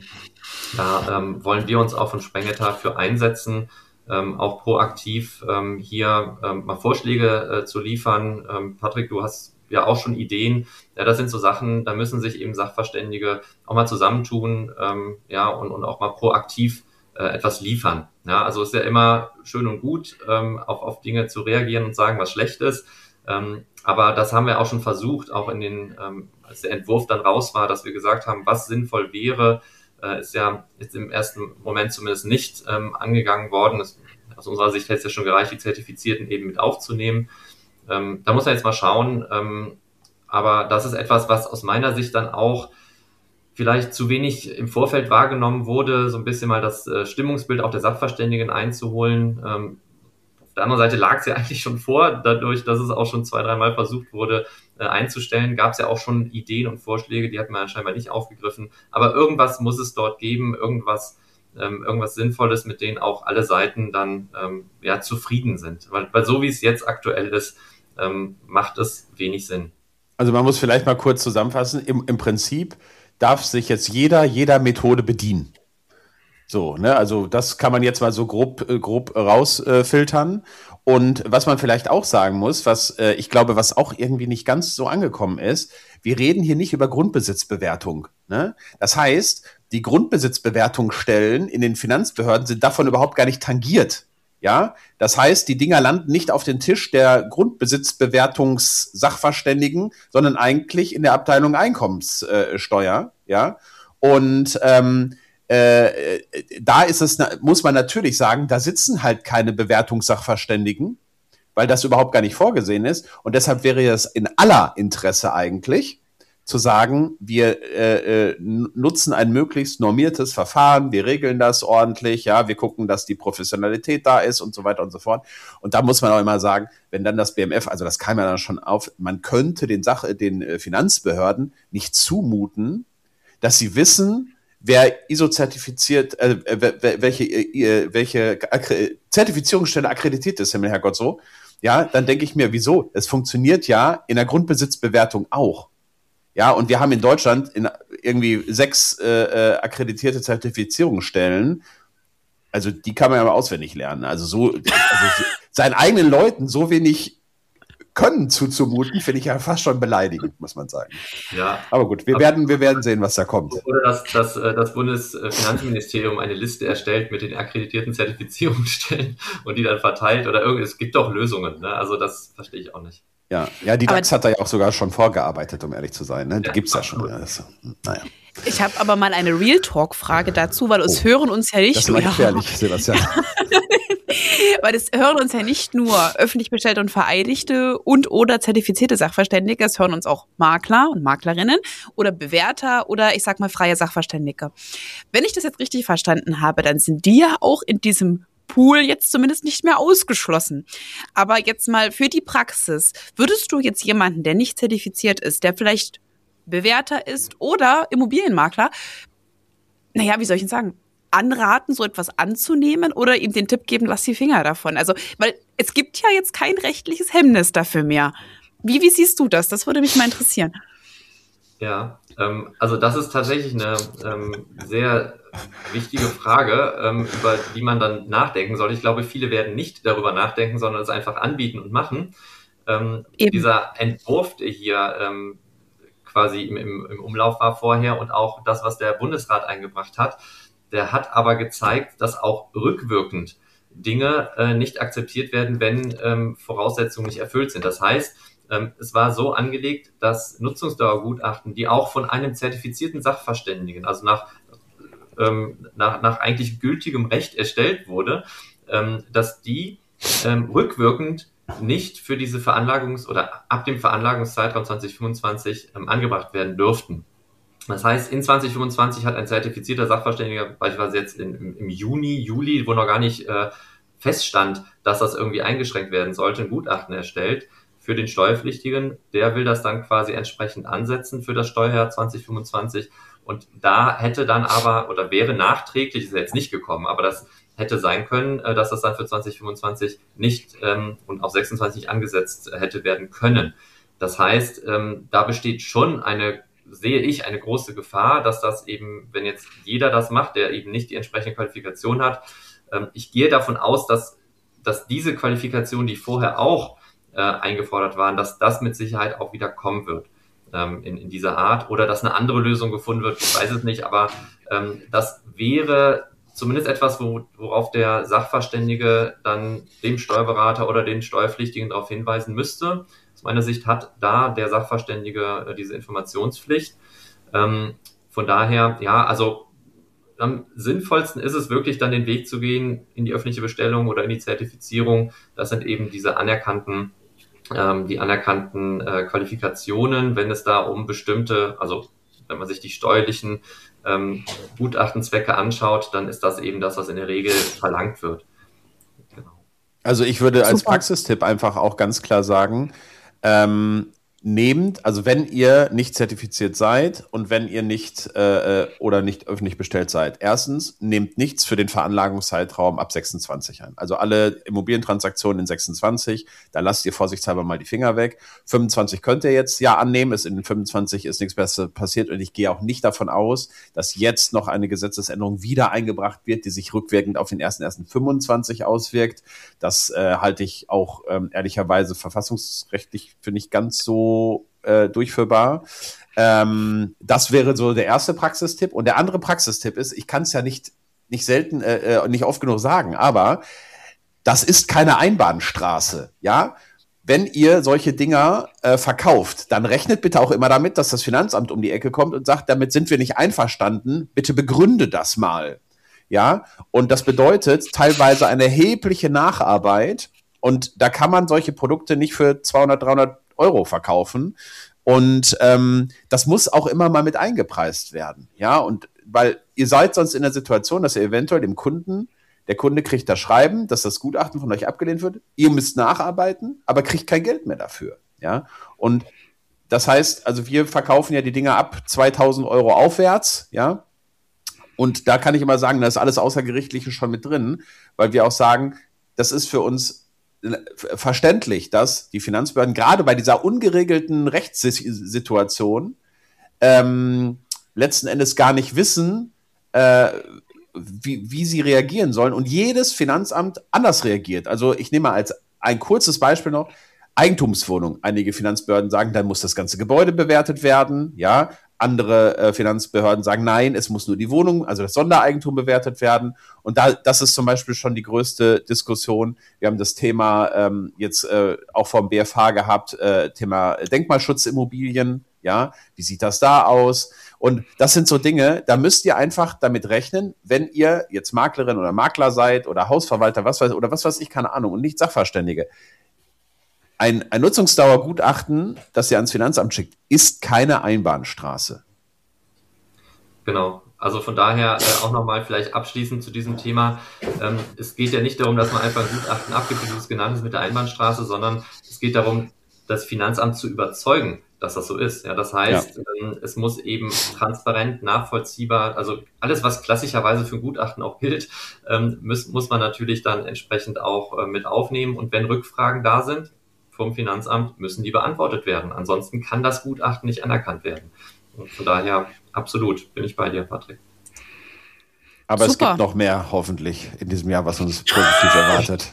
da ähm, wollen wir uns auch von Sprengeta für einsetzen, ähm, auch proaktiv ähm, hier ähm, mal Vorschläge äh, zu liefern. Ähm, Patrick, du hast ja auch schon Ideen. Ja, das sind so Sachen, da müssen sich eben Sachverständige auch mal zusammentun, ähm, ja, und, und auch mal proaktiv äh, etwas liefern. Ja, also es ist ja immer schön und gut, ähm, auf, auf Dinge zu reagieren und sagen, was schlecht ist. Ähm, aber das haben wir auch schon versucht, auch in den, ähm, als der Entwurf dann raus war, dass wir gesagt haben, was sinnvoll wäre, äh, ist ja jetzt im ersten Moment zumindest nicht ähm, angegangen worden. Das, aus unserer Sicht hätte es ja schon gereicht, die Zertifizierten eben mit aufzunehmen. Ähm, da muss man jetzt mal schauen. Ähm, aber das ist etwas, was aus meiner Sicht dann auch vielleicht zu wenig im Vorfeld wahrgenommen wurde, so ein bisschen mal das äh, Stimmungsbild auch der Sachverständigen einzuholen. Ähm, Auf der anderen Seite lag es ja eigentlich schon vor, dadurch, dass es auch schon zwei, dreimal versucht wurde äh, einzustellen, gab es ja auch schon Ideen und Vorschläge, die hat man scheinbar nicht aufgegriffen. Aber irgendwas muss es dort geben, irgendwas, ähm, irgendwas Sinnvolles, mit denen auch alle Seiten dann ähm, ja zufrieden sind. Weil, weil so wie es jetzt aktuell ist, ähm, macht es wenig Sinn. Also man muss vielleicht mal kurz zusammenfassen. Im, im Prinzip darf sich jetzt jeder jeder Methode bedienen. So, ne, also das kann man jetzt mal so grob, grob rausfiltern. Äh, Und was man vielleicht auch sagen muss, was äh, ich glaube, was auch irgendwie nicht ganz so angekommen ist, wir reden hier nicht über Grundbesitzbewertung. Ne? Das heißt, die Grundbesitzbewertungsstellen in den Finanzbehörden sind davon überhaupt gar nicht tangiert. Ja, das heißt, die Dinger landen nicht auf den Tisch der Grundbesitzbewertungssachverständigen, sondern eigentlich in der Abteilung Einkommenssteuer. Ja, und ähm, Äh, da ist es, muss man natürlich sagen, da sitzen halt keine Bewertungssachverständigen, weil das überhaupt gar nicht vorgesehen ist. Und deshalb wäre es in aller Interesse eigentlich, zu sagen, wir äh, äh, nutzen ein möglichst normiertes Verfahren, wir regeln das ordentlich, ja, wir gucken, dass die Professionalität da ist und so weiter und so fort. Und da muss man auch immer sagen, wenn dann das B M F, also das kam ja dann schon auf, man könnte den, Sach- den Finanzbehörden nicht zumuten, dass sie wissen, wer I S O-zertifiziert, äh, welche, äh, welche Akkre- Zertifizierungsstelle akkreditiert ist, Himmel, Herrgott, so, ja, dann denke ich mir, wieso? Es funktioniert ja in der Grundbesitzbewertung auch. Ja, und wir haben in Deutschland in irgendwie sechs äh, akkreditierte Zertifizierungsstellen. Also die kann man ja mal auswendig lernen. Also so, also seinen eigenen Leuten so wenig Können zuzumuten, finde ich ja fast schon beleidigend, muss man sagen. Ja. Aber gut, wir werden, wir werden sehen, was da kommt. Oder dass, dass das Bundesfinanzministerium eine Liste erstellt mit den akkreditierten Zertifizierungsstellen und die dann verteilt oder irgendwie, es gibt doch Lösungen, ne? Also das verstehe ich auch nicht. Ja, ja, die DAX hat da ja auch sogar schon vorgearbeitet, um ehrlich zu sein. Ne? Die Ja, gibt es ja schon. Ja, das, naja. Ich habe aber mal eine Real Talk-Frage dazu, weil uns oh, hören uns ja nicht das ist gefährlich, Sebastian. Weil es hören uns ja nicht nur öffentlich bestellte und vereidigte und oder zertifizierte Sachverständige, es hören uns auch Makler und Maklerinnen oder Bewerter oder ich sag mal freie Sachverständige. Wenn ich das jetzt richtig verstanden habe, dann sind die ja auch in diesem Pool jetzt zumindest nicht mehr ausgeschlossen. Aber jetzt mal für die Praxis, würdest du jetzt jemanden, der nicht zertifiziert ist, der vielleicht Bewerter ist oder Immobilienmakler, naja, wie soll ich denn sagen, anraten, so etwas anzunehmen oder ihm den Tipp geben, lass die Finger davon? Also, weil es gibt ja jetzt kein rechtliches Hemmnis dafür mehr. Wie, wie siehst du das? Das würde mich mal interessieren. Ja, ähm, also das ist tatsächlich eine ähm, sehr wichtige Frage, ähm, über die man dann nachdenken soll. Ich glaube, viele werden nicht darüber nachdenken, sondern es einfach anbieten und machen. Ähm, dieser Entwurf, der hier ähm, quasi im, im, im Umlauf war vorher und auch das, was der Bundesrat eingebracht hat, der hat aber gezeigt, dass auch rückwirkend Dinge äh, nicht akzeptiert werden, wenn ähm, Voraussetzungen nicht erfüllt sind. Das heißt, ähm, es war so angelegt, dass Nutzungsdauergutachten, die auch von einem zertifizierten Sachverständigen, also nach, ähm, nach, nach eigentlich gültigem Recht erstellt wurde, ähm, dass die ähm, rückwirkend nicht für diese Veranlagungs- oder ab dem Veranlagungszeitraum zwanzig fünfundzwanzig ähm, angebracht werden dürften. Das heißt, in zwanzig fünfundzwanzig hat ein zertifizierter Sachverständiger, beispielsweise jetzt in, im Juni, Juli, wo noch gar nicht äh, feststand, dass das irgendwie eingeschränkt werden sollte, ein Gutachten erstellt für den Steuerpflichtigen. Der will das dann quasi entsprechend ansetzen für das Steuerjahr zwanzig fünfundzwanzig. Und da hätte dann aber, oder wäre nachträglich, ist ja jetzt nicht gekommen, aber das hätte sein können, äh, dass das dann für zwanzig fünfundzwanzig nicht ähm, und auf sechsundzwanzig angesetzt hätte werden können. Das heißt, ähm, da besteht schon eine sehe ich eine große Gefahr, dass das eben, wenn jetzt jeder das macht, der eben nicht die entsprechende Qualifikation hat, ähm, ich gehe davon aus, dass, dass diese Qualifikationen, die vorher auch äh, eingefordert waren, dass das mit Sicherheit auch wieder kommen wird ähm, in, in dieser Art oder dass eine andere Lösung gefunden wird, ich weiß es nicht, aber ähm, das wäre zumindest etwas, wo, worauf der Sachverständige dann dem Steuerberater oder den Steuerpflichtigen darauf hinweisen müsste. Aus meiner Sicht hat da der Sachverständige äh, diese Informationspflicht. Ähm, von daher, ja, also am sinnvollsten ist es wirklich dann den Weg zu gehen in die öffentliche Bestellung oder in die Zertifizierung. Das sind eben diese anerkannten, ähm, die anerkannten äh, Qualifikationen, wenn es da um bestimmte, also wenn man sich die steuerlichen ähm, Gutachtenzwecke anschaut, dann ist das eben das, was in der Regel verlangt wird. Genau. Also ich würde als Praxistipp einfach auch ganz klar sagen, ähm, nehmt, also wenn ihr nicht zertifiziert seid und wenn ihr nicht äh, oder nicht öffentlich bestellt seid, erstens, nehmt nichts für den Veranlagungszeitraum ab sechsundzwanzig ein. Also alle Immobilientransaktionen in sechsundzwanzig, da lasst ihr vorsichtshalber mal die Finger weg. fünfundzwanzig könnt ihr jetzt ja annehmen, ist in fünfundzwanzig ist nichts Besseres passiert und ich gehe auch nicht davon aus, dass jetzt noch eine Gesetzesänderung wieder eingebracht wird, die sich rückwirkend auf den ersten ersten fünfundzwanzig auswirkt. Das äh, halte ich auch ähm, ehrlicherweise verfassungsrechtlich für nicht ganz so Äh, durchführbar. Ähm, das wäre so der erste Praxistipp. Und der andere Praxistipp ist, ich kann es ja nicht, nicht selten, äh, nicht oft genug sagen, aber das ist keine Einbahnstraße, ja? Wenn ihr solche Dinger äh, verkauft, dann rechnet bitte auch immer damit, dass das Finanzamt um die Ecke kommt und sagt, damit sind wir nicht einverstanden, bitte begründe das mal, ja? Und das bedeutet teilweise eine erhebliche Nacharbeit und da kann man solche Produkte nicht für zweihundert, dreihundert Euro verkaufen und ähm, das muss auch immer mal mit eingepreist werden, ja, und weil ihr seid sonst in der Situation, dass ihr eventuell dem Kunden, der Kunde kriegt das Schreiben, dass das Gutachten von euch abgelehnt wird, ihr müsst nacharbeiten, aber kriegt kein Geld mehr dafür, ja, und das heißt, also wir verkaufen ja die Dinger ab zweitausend Euro aufwärts, ja, und da kann ich immer sagen, da ist alles Außergerichtliche schon mit drin, weil wir auch sagen, das ist für uns verständlich, dass die Finanzbehörden gerade bei dieser ungeregelten Rechtssituation ähm, letzten Endes gar nicht wissen, äh, wie, wie sie reagieren sollen und jedes Finanzamt anders reagiert. Also ich nehme mal als ein kurzes Beispiel noch Eigentumswohnung. Einige Finanzbehörden sagen, dann muss das ganze Gebäude bewertet werden, ja. Andere äh, Finanzbehörden sagen, nein, es muss nur die Wohnung, also das Sondereigentum bewertet werden. Und da, das ist zum Beispiel schon die größte Diskussion. Wir haben das Thema ähm, jetzt äh, auch vom B F H gehabt, äh, Thema Denkmalschutzimmobilien. Ja, wie sieht das da aus? Und das sind so Dinge, da müsst ihr einfach damit rechnen, wenn ihr jetzt Maklerin oder Makler seid oder Hausverwalter, was weiß, oder was weiß ich, keine Ahnung, und nicht Sachverständige. Ein, ein Nutzungsdauergutachten, das ihr ans Finanzamt schickt, ist keine Einbahnstraße. Genau. Also von daher äh, auch nochmal vielleicht abschließend zu diesem Thema. Ähm, es geht ja nicht darum, dass man einfach ein Gutachten abgibt, wie du es genannt hast, mit der Einbahnstraße, sondern es geht darum, das Finanzamt zu überzeugen, dass das so ist. Ja, das heißt, ja. ähm, es muss eben transparent, nachvollziehbar, also alles, was klassischerweise für ein Gutachten auch gilt, ähm, muss, muss man natürlich dann entsprechend auch äh, mit aufnehmen. Und wenn Rückfragen da sind vom Finanzamt, müssen die beantwortet werden. Ansonsten kann das Gutachten nicht anerkannt werden. Und von daher, absolut, bin ich bei dir, Patrick. Aber Super. Es gibt noch mehr, hoffentlich, in diesem Jahr, was uns positiv erwartet.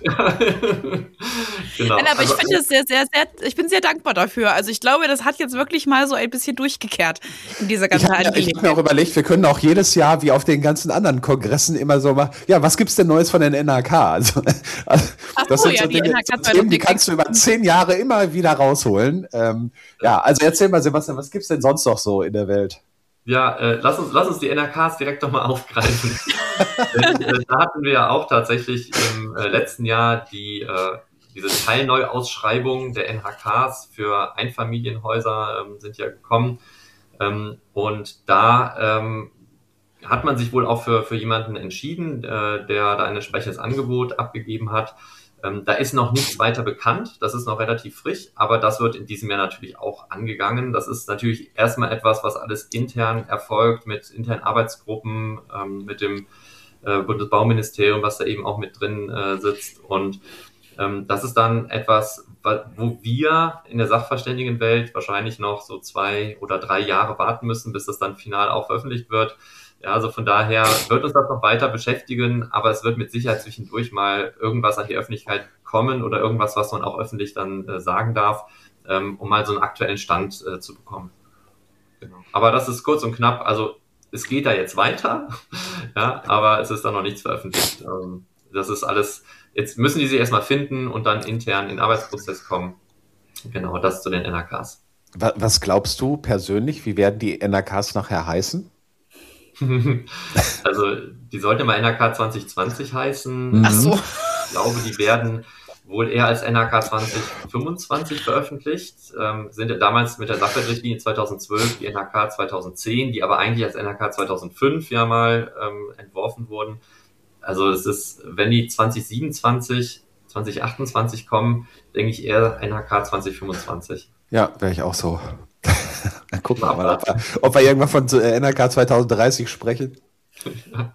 Genau. Nein, aber also, ich finde es sehr, sehr, sehr, ich bin sehr dankbar dafür. Also ich glaube, das hat jetzt wirklich mal so ein bisschen durchgekehrt in dieser ganzen Ich habe Angelegenheit. hab mir auch überlegt, wir können auch jedes Jahr, wie auf den ganzen anderen Kongressen, immer so mal, ja, was gibt's denn Neues von den N H K? Also, also Ach das so, sind ja, so die Dinge, N H K so Themen, die kannst du über zehn Jahre immer wieder rausholen. Ähm, ja, also erzähl mal, Sebastian, was gibt's denn sonst noch so in der Welt? Ja, äh, lass uns, lass uns die N H Ks direkt nochmal aufgreifen. Denn, äh, da hatten wir ja auch tatsächlich im äh, letzten Jahr die, äh, diese Teilneuausschreibung der N H Ks für Einfamilienhäuser ähm, sind ja gekommen. Ähm, und da ähm, hat man sich wohl auch für, für jemanden entschieden, äh, der da ein entsprechendes Angebot abgegeben hat. Ähm, da ist noch nichts weiter bekannt, das ist noch relativ frisch, aber das wird in diesem Jahr natürlich auch angegangen. Das ist natürlich erstmal etwas, was alles intern erfolgt, mit internen Arbeitsgruppen, ähm, mit dem äh, Bundesbauministerium, was da eben auch mit drin äh, sitzt. Und ähm, das ist dann etwas, wo wir in der Sachverständigenwelt wahrscheinlich noch so zwei oder drei Jahre warten müssen, bis das dann final auch veröffentlicht wird. Ja, also von daher wird uns das noch weiter beschäftigen, aber es wird mit Sicherheit zwischendurch mal irgendwas an die Öffentlichkeit kommen oder irgendwas, was man auch öffentlich dann äh, sagen darf, ähm, um mal so einen aktuellen Stand äh, zu bekommen. Genau. Aber das ist kurz und knapp, also es geht da jetzt weiter, ja, aber es ist da noch nichts veröffentlicht. Ähm, das ist alles, jetzt müssen die sich erstmal finden und dann intern in den Arbeitsprozess kommen. Genau, das zu den N H Ks. Was glaubst du persönlich, wie werden die N H Ks nachher heißen? Also, die sollten immer N H K zwanzig zwanzig heißen. Ach so. Ich glaube, die werden wohl eher als N H K zwanzig fünfundzwanzig veröffentlicht. Ähm, sind ja damals mit der Sachwertrichtlinie zweitausendzwölf die N H K zweitausendzehn, die aber eigentlich als N H K zweitausendfünf ja mal ähm, entworfen wurden. Also, es ist, wenn die zwanzig siebenundzwanzig, zwanzig achtundzwanzig kommen, denke ich eher N H K zwanzig fünfundzwanzig. Ja, wäre ich auch so. Dann gucken wir mal, ob wir, ob wir irgendwann von N H K zweitausenddreißig sprechen. Ja.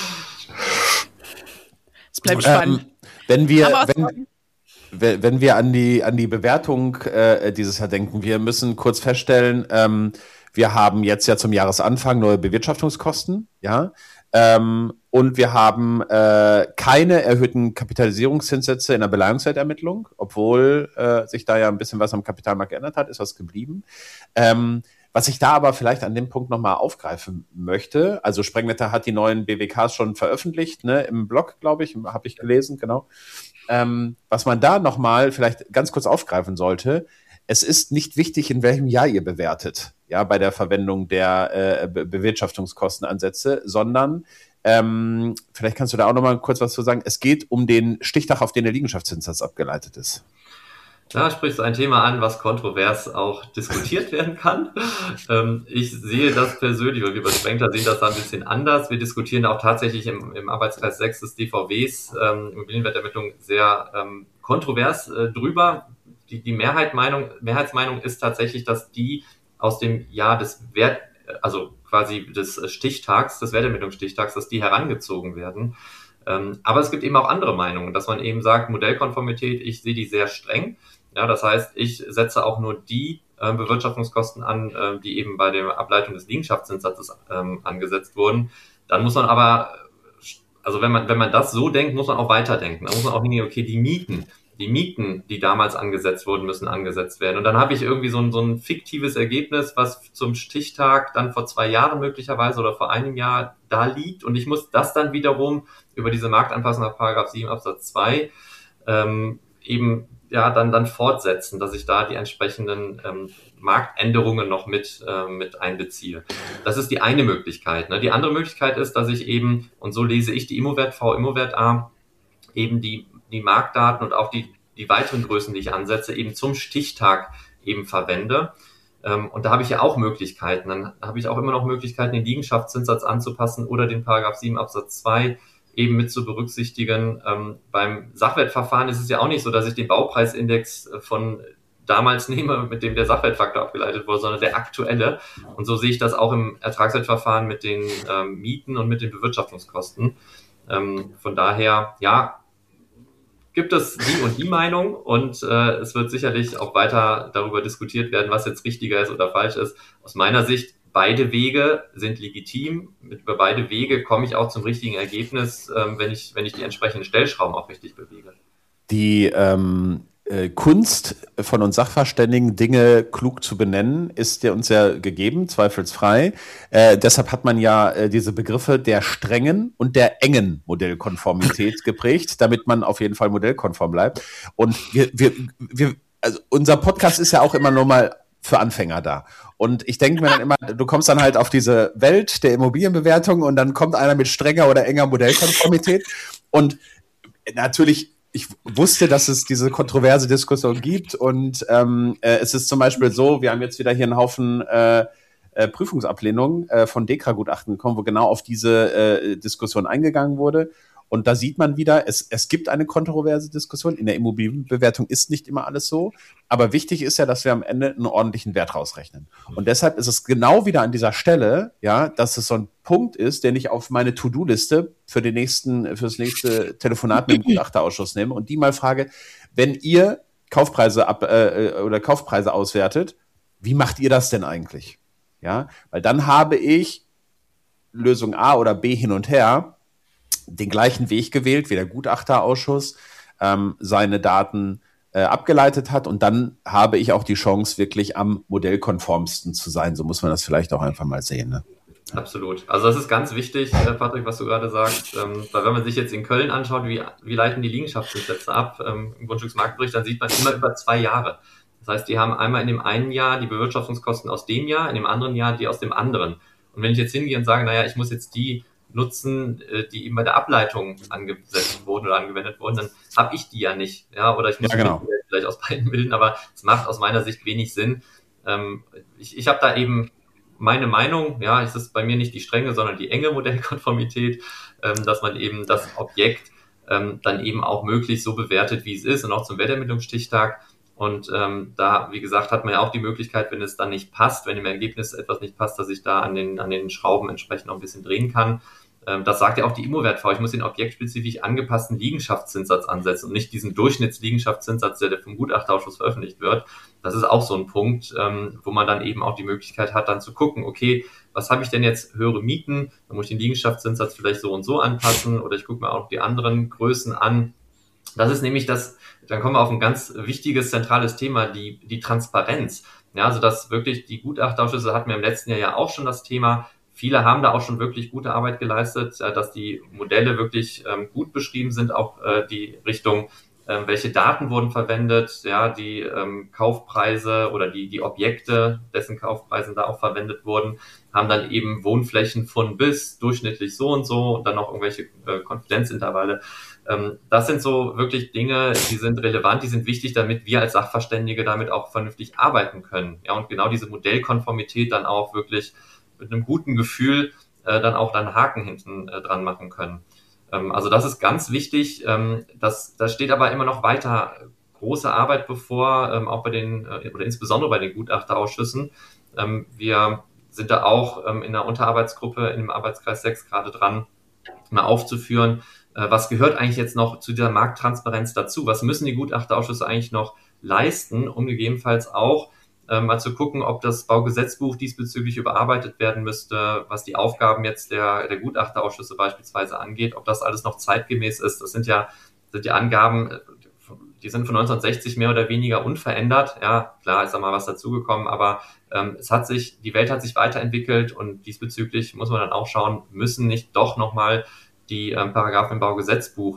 Es bleibt spannend. Ähm, wenn wir, Aber wenn, wenn wir an die, an die Bewertung äh, dieses Jahr denken, wir müssen kurz feststellen, ähm, wir haben jetzt ja zum Jahresanfang neue Bewirtschaftungskosten, ja, ähm, und wir haben äh, keine erhöhten Kapitalisierungszinssätze in der Beleihungswertermittlung, obwohl äh, sich da ja ein bisschen was am Kapitalmarkt geändert hat, ist was geblieben. Ähm, was ich da aber vielleicht an dem Punkt nochmal aufgreifen möchte, also Sprengwetter hat die neuen B W Ks schon veröffentlicht, ne, im Blog, glaube ich, habe ich gelesen, genau. Ähm, was man da nochmal vielleicht ganz kurz aufgreifen sollte, es ist nicht wichtig, in welchem Jahr ihr bewertet, ja, bei der Verwendung der äh, Be- Bewirtschaftungskostenansätze, sondern ähm, vielleicht kannst du da auch nochmal kurz was zu sagen. Es geht um den Stichtag, auf den der Liegenschaftszinssatz abgeleitet ist. Da sprichst du ein Thema an, was kontrovers auch diskutiert werden kann. Ähm, ich sehe das persönlich, und wir bei Sprengler sehen das da ein bisschen anders. Wir diskutieren auch tatsächlich im, im Arbeitskreis sechs des D V Ws, ähm, Immobilienwertermittlung, sehr ähm, kontrovers äh, drüber. Die, die Mehrheit Meinung, Mehrheitsmeinung ist tatsächlich, dass die aus dem Jahr des Wert, also quasi des Stichtags, des Wertermittlungsstichtags, dass die herangezogen werden. Ähm, aber es gibt eben auch andere Meinungen, dass man eben sagt, Modellkonformität, ich sehe die sehr streng. Ja, das heißt, ich setze auch nur die äh, Bewirtschaftungskosten an, äh, die eben bei der Ableitung des Liegenschaftszinssatzes ähm, angesetzt wurden. Dann muss man aber, also wenn man, wenn man das so denkt, muss man auch weiterdenken. Da muss man auch hingehen, okay, die Mieten, die Mieten, die damals angesetzt wurden, müssen angesetzt werden. Und dann habe ich irgendwie so ein, so ein fiktives Ergebnis, was zum Stichtag dann vor zwei Jahren möglicherweise oder vor einem Jahr da liegt. Und ich muss das dann wiederum über diese Marktanpassung nach Paragraph sieben Absatz zwei ähm, eben ja dann dann fortsetzen, dass ich da die entsprechenden ähm, Marktänderungen noch mit äh, mit einbeziehe. Das ist die eine Möglichkeit. Ne? Die andere Möglichkeit ist, dass ich eben, und so lese ich die Immowert V, Immowert A, eben die die Marktdaten und auch die die weiteren Größen, die ich ansetze, eben zum Stichtag eben verwende. Ähm, und da habe ich ja auch Möglichkeiten. Dann habe ich auch immer noch Möglichkeiten, den Liegenschaftszinssatz anzupassen oder den Paragraph sieben Absatz zwei eben mit zu berücksichtigen. Ähm, beim Sachwertverfahren ist es ja auch nicht so, dass ich den Baupreisindex von damals nehme, mit dem der Sachwertfaktor abgeleitet wurde, sondern der aktuelle. Und so sehe ich das auch im Ertragswertverfahren mit den ähm, Mieten und mit den Bewirtschaftungskosten. Ähm, von daher, ja, gibt es die und die Meinung und äh, es wird sicherlich auch weiter darüber diskutiert werden, was jetzt richtiger ist oder falsch ist. Aus meiner Sicht, beide Wege sind legitim. Mit, über beide Wege komme ich auch zum richtigen Ergebnis, ähm, wenn ich, wenn ich die entsprechenden Stellschrauben auch richtig bewege. Die ähm, äh, Kunst von uns Sachverständigen, Dinge klug zu benennen, ist ja uns ja gegeben, zweifelsfrei. Äh, deshalb hat man ja äh, diese Begriffe der strengen und der engen Modellkonformität geprägt, damit man auf jeden Fall modellkonform bleibt. Und wir, wir, wir, also unser Podcast ist ja auch immer nur mal für Anfänger da. Und ich denke mir dann immer, du kommst dann halt auf diese Welt der Immobilienbewertung und dann kommt einer mit strenger oder enger Modellkonformität. Und natürlich, ich wusste, dass es diese kontroverse Diskussion gibt und ähm, äh, es ist zum Beispiel so, wir haben jetzt wieder hier einen Haufen äh, äh, Prüfungsablehnungen äh, von Dekra-Gutachten gekommen, wo genau auf diese äh, Diskussion eingegangen wurde. Und da sieht man wieder, es, es gibt eine kontroverse Diskussion. In der Immobilienbewertung ist nicht immer alles so. Aber wichtig ist ja, dass wir am Ende einen ordentlichen Wert rausrechnen. Und deshalb ist es genau wieder an dieser Stelle, ja, dass es so ein Punkt ist, den ich auf meine To-Do-Liste für den nächsten, für das nächste Telefonat mit dem Gutachterausschuss nehme und die mal frage, wenn ihr Kaufpreise ab, äh, oder Kaufpreise auswertet, wie macht ihr das denn eigentlich? Ja, weil dann habe ich Lösung A oder B hin und her den gleichen Weg gewählt, wie der Gutachterausschuss ähm, seine Daten äh, abgeleitet hat. Und dann habe ich auch die Chance, wirklich am modellkonformsten zu sein. So muss man das vielleicht auch einfach mal sehen. Ne? Absolut. Also das ist ganz wichtig, äh, Patrick, was du gerade sagst. Ähm, weil wenn man sich jetzt in Köln anschaut, wie, wie leiten die Liegenschaftszinssätze ab ähm, im Grundstücksmarktbericht, dann sieht man immer über zwei Jahre. Das heißt, die haben einmal in dem einen Jahr die Bewirtschaftungskosten aus dem Jahr, in dem anderen Jahr die aus dem anderen. Und wenn ich jetzt hingehe und sage, naja, ich muss jetzt die nutzen, die eben bei der Ableitung angesetzt wurden oder angewendet wurden, dann habe ich die ja nicht. Ja, oder ich muss ja, genau. die vielleicht aus beiden bilden, aber es macht aus meiner Sicht wenig Sinn. Ähm, ich ich habe da eben meine Meinung, ja, es ist bei mir nicht die strenge, sondern die enge Modellkonformität, ähm, dass man eben das Objekt ähm, dann eben auch möglichst so bewertet, wie es ist und auch zum Wertermittlungsstichtag. Und ähm, da, wie gesagt, hat man ja auch die Möglichkeit, wenn es dann nicht passt, wenn im Ergebnis etwas nicht passt, dass ich da an den, an den Schrauben entsprechend noch ein bisschen drehen kann. Ähm, das sagt ja auch die Immowert V. Ich muss den objektspezifisch angepassten Liegenschaftszinssatz ansetzen und nicht diesen Durchschnittsliegenschaftszinssatz, der vom Gutachterausschuss veröffentlicht wird. Das ist auch so ein Punkt, ähm, wo man dann eben auch die Möglichkeit hat, dann zu gucken, okay, was habe ich denn jetzt? Höhere Mieten, dann muss ich den Liegenschaftszinssatz vielleicht so und so anpassen oder ich gucke mir auch die anderen Größen an. Das ist nämlich das, dann kommen wir auf ein ganz wichtiges, zentrales Thema, die, die Transparenz. Ja, also das wirklich, die Gutachterausschüsse hatten wir im letzten Jahr ja auch schon das Thema. Viele haben da auch schon wirklich gute Arbeit geleistet, dass die Modelle wirklich ähm, gut beschrieben sind, auch äh, die Richtung, ähm, welche Daten wurden verwendet, ja, die ähm, Kaufpreise oder die, die Objekte, dessen Kaufpreise da auch verwendet wurden, haben dann eben Wohnflächen von bis, durchschnittlich so und so und dann noch irgendwelche äh, Konfidenzintervalle. Ähm, das sind so wirklich Dinge, die sind relevant, die sind wichtig, damit wir als Sachverständige damit auch vernünftig arbeiten können. Ja, und genau diese Modellkonformität dann auch wirklich mit einem guten Gefühl äh, dann auch dann Haken hinten äh, dran machen können. Ähm, also das ist ganz wichtig. Ähm, das, das steht aber immer noch weiter große Arbeit bevor, ähm, auch bei den, äh, oder insbesondere bei den Gutachterausschüssen. Ähm, wir sind da auch ähm, in der Unterarbeitsgruppe, in dem Arbeitskreis sechs gerade dran, mal aufzuführen, äh, was gehört eigentlich jetzt noch zu dieser Markttransparenz dazu? Was müssen die Gutachterausschüsse eigentlich noch leisten, um gegebenenfalls auch äh, mal zu gucken, ob das Baugesetzbuch diesbezüglich überarbeitet werden müsste, was die Aufgaben jetzt der, der Gutachterausschüsse beispielsweise angeht, ob das alles noch zeitgemäß ist. Das sind ja, sind die Angaben, die sind von neunzehnhundertsechzig mehr oder weniger unverändert. Ja, klar ist da mal was dazugekommen, aber ähm, es hat sich, die Welt hat sich weiterentwickelt und diesbezüglich muss man dann auch schauen, müssen nicht doch nochmal die ähm, Paragraphen im Baugesetzbuch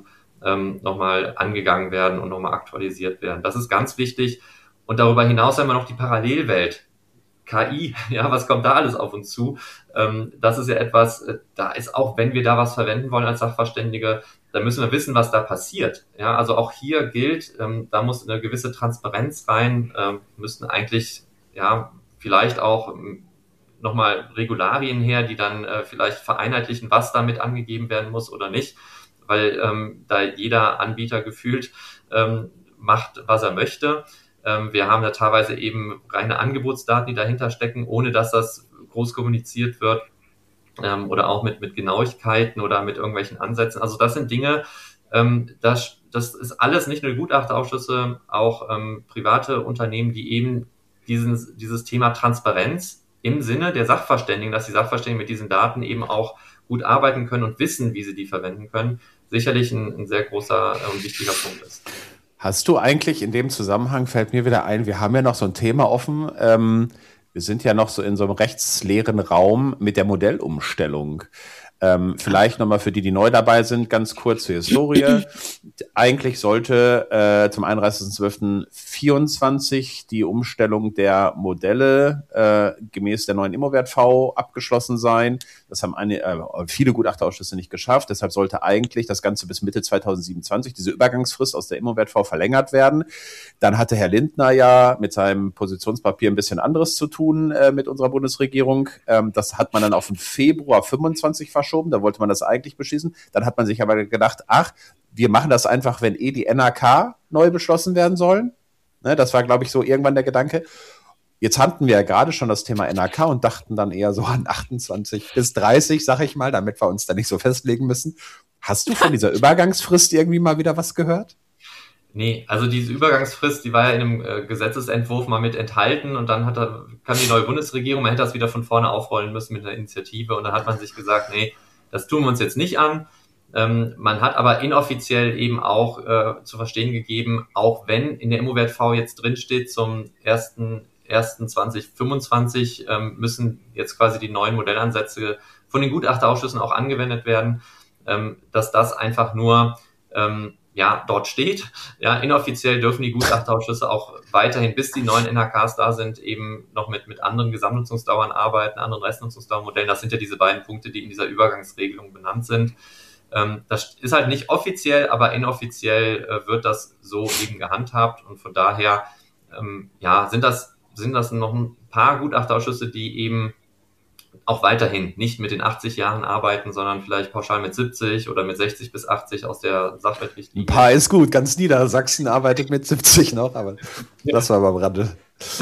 ähm, nochmal angegangen werden und nochmal aktualisiert werden. Das ist ganz wichtig. Und darüber hinaus haben wir noch die Parallelwelt. K I, ja, was kommt da alles auf uns zu? Ähm, das ist ja etwas, da ist auch, wenn wir da was verwenden wollen als Sachverständige, dann müssen wir wissen, was da passiert. Ja, also auch hier gilt, ähm, da muss eine gewisse Transparenz rein, ähm, müssten eigentlich, ja, vielleicht auch ähm, nochmal Regularien her, die dann äh, vielleicht vereinheitlichen, was damit angegeben werden muss oder nicht, weil ähm, da jeder Anbieter gefühlt ähm, macht, was er möchte. Wir haben da teilweise eben reine Angebotsdaten, die dahinter stecken, ohne dass das groß kommuniziert wird, ähm, oder auch mit, mit Genauigkeiten oder mit irgendwelchen Ansätzen. Also das sind Dinge, ähm, das, das ist alles nicht nur die Gutachterausschüsse, auch ähm, private Unternehmen, die eben diesen, dieses Thema Transparenz im Sinne der Sachverständigen, dass die Sachverständigen mit diesen Daten eben auch gut arbeiten können und wissen, wie sie die verwenden können, sicherlich ein, ein sehr großer und äh, wichtiger Punkt ist. Hast du eigentlich in dem Zusammenhang, fällt mir wieder ein, wir haben ja noch so ein Thema offen, ähm, wir sind ja noch so in so einem rechtsleeren Raum mit der Modellumstellung. Ähm, vielleicht nochmal für die, die neu dabei sind, ganz kurz zur Historie. Eigentlich sollte äh, zum einunddreißigsten zwölften vierundzwanzig die Umstellung der Modelle äh, gemäß der neuen Immowert-V abgeschlossen sein. Das haben eine, äh, viele Gutachterausschüsse nicht geschafft. Deshalb sollte eigentlich das Ganze bis Mitte zweitausendsiebenundzwanzig, diese Übergangsfrist aus der Immowert-V, verlängert werden. Dann hatte Herr Lindner ja mit seinem Positionspapier ein bisschen anderes zu tun äh, mit unserer Bundesregierung. Ähm, das hat man dann auf den Februar fünfundzwanzig verschoben. Da wollte man das eigentlich beschließen. Dann hat man sich aber gedacht, ach, wir machen das einfach, wenn eh die N A K neu beschlossen werden sollen. Ne, das war, glaube ich, so irgendwann der Gedanke. Jetzt hatten wir ja gerade schon das Thema N A K und dachten dann eher so an achtundzwanzig bis dreißig, sag ich mal, damit wir uns da nicht so festlegen müssen. Hast du von dieser Übergangsfrist irgendwie mal wieder was gehört? Nee, also diese Übergangsfrist, die war ja in einem äh, Gesetzesentwurf mal mit enthalten und dann hat er, kam die neue Bundesregierung, man hätte das wieder von vorne aufrollen müssen mit einer Initiative und dann hat man sich gesagt, nee, das tun wir uns jetzt nicht an. Ähm, man hat aber inoffiziell eben auch äh, zu verstehen gegeben, auch wenn in der Immowert-V jetzt drinsteht, zum ersten ersten zweitausendfünfundzwanzig ähm, müssen jetzt quasi die neuen Modellansätze von den Gutachterausschüssen auch angewendet werden, ähm, dass das einfach nur ähm, ja, dort steht. Ja, inoffiziell dürfen die Gutachterausschüsse auch weiterhin, bis die neuen N H Ks da sind, eben noch mit, mit anderen Gesamtnutzungsdauern arbeiten, anderen Restnutzungsdauermodellen. Das sind ja diese beiden Punkte, die in dieser Übergangsregelung benannt sind. Ähm, das ist halt nicht offiziell, aber inoffiziell äh, wird das so eben gehandhabt und von daher, ähm, ja, sind das, sind das noch ein paar Gutachterausschüsse, die eben auch weiterhin nicht mit den achtzig Jahren arbeiten, sondern vielleicht pauschal mit siebzig oder mit sechzig bis achtzig aus der Sachwertrichtlinie. Ein paar ist gut, ganz Niedersachsen arbeitet mit siebzig noch, aber ja. Das war beim Rande.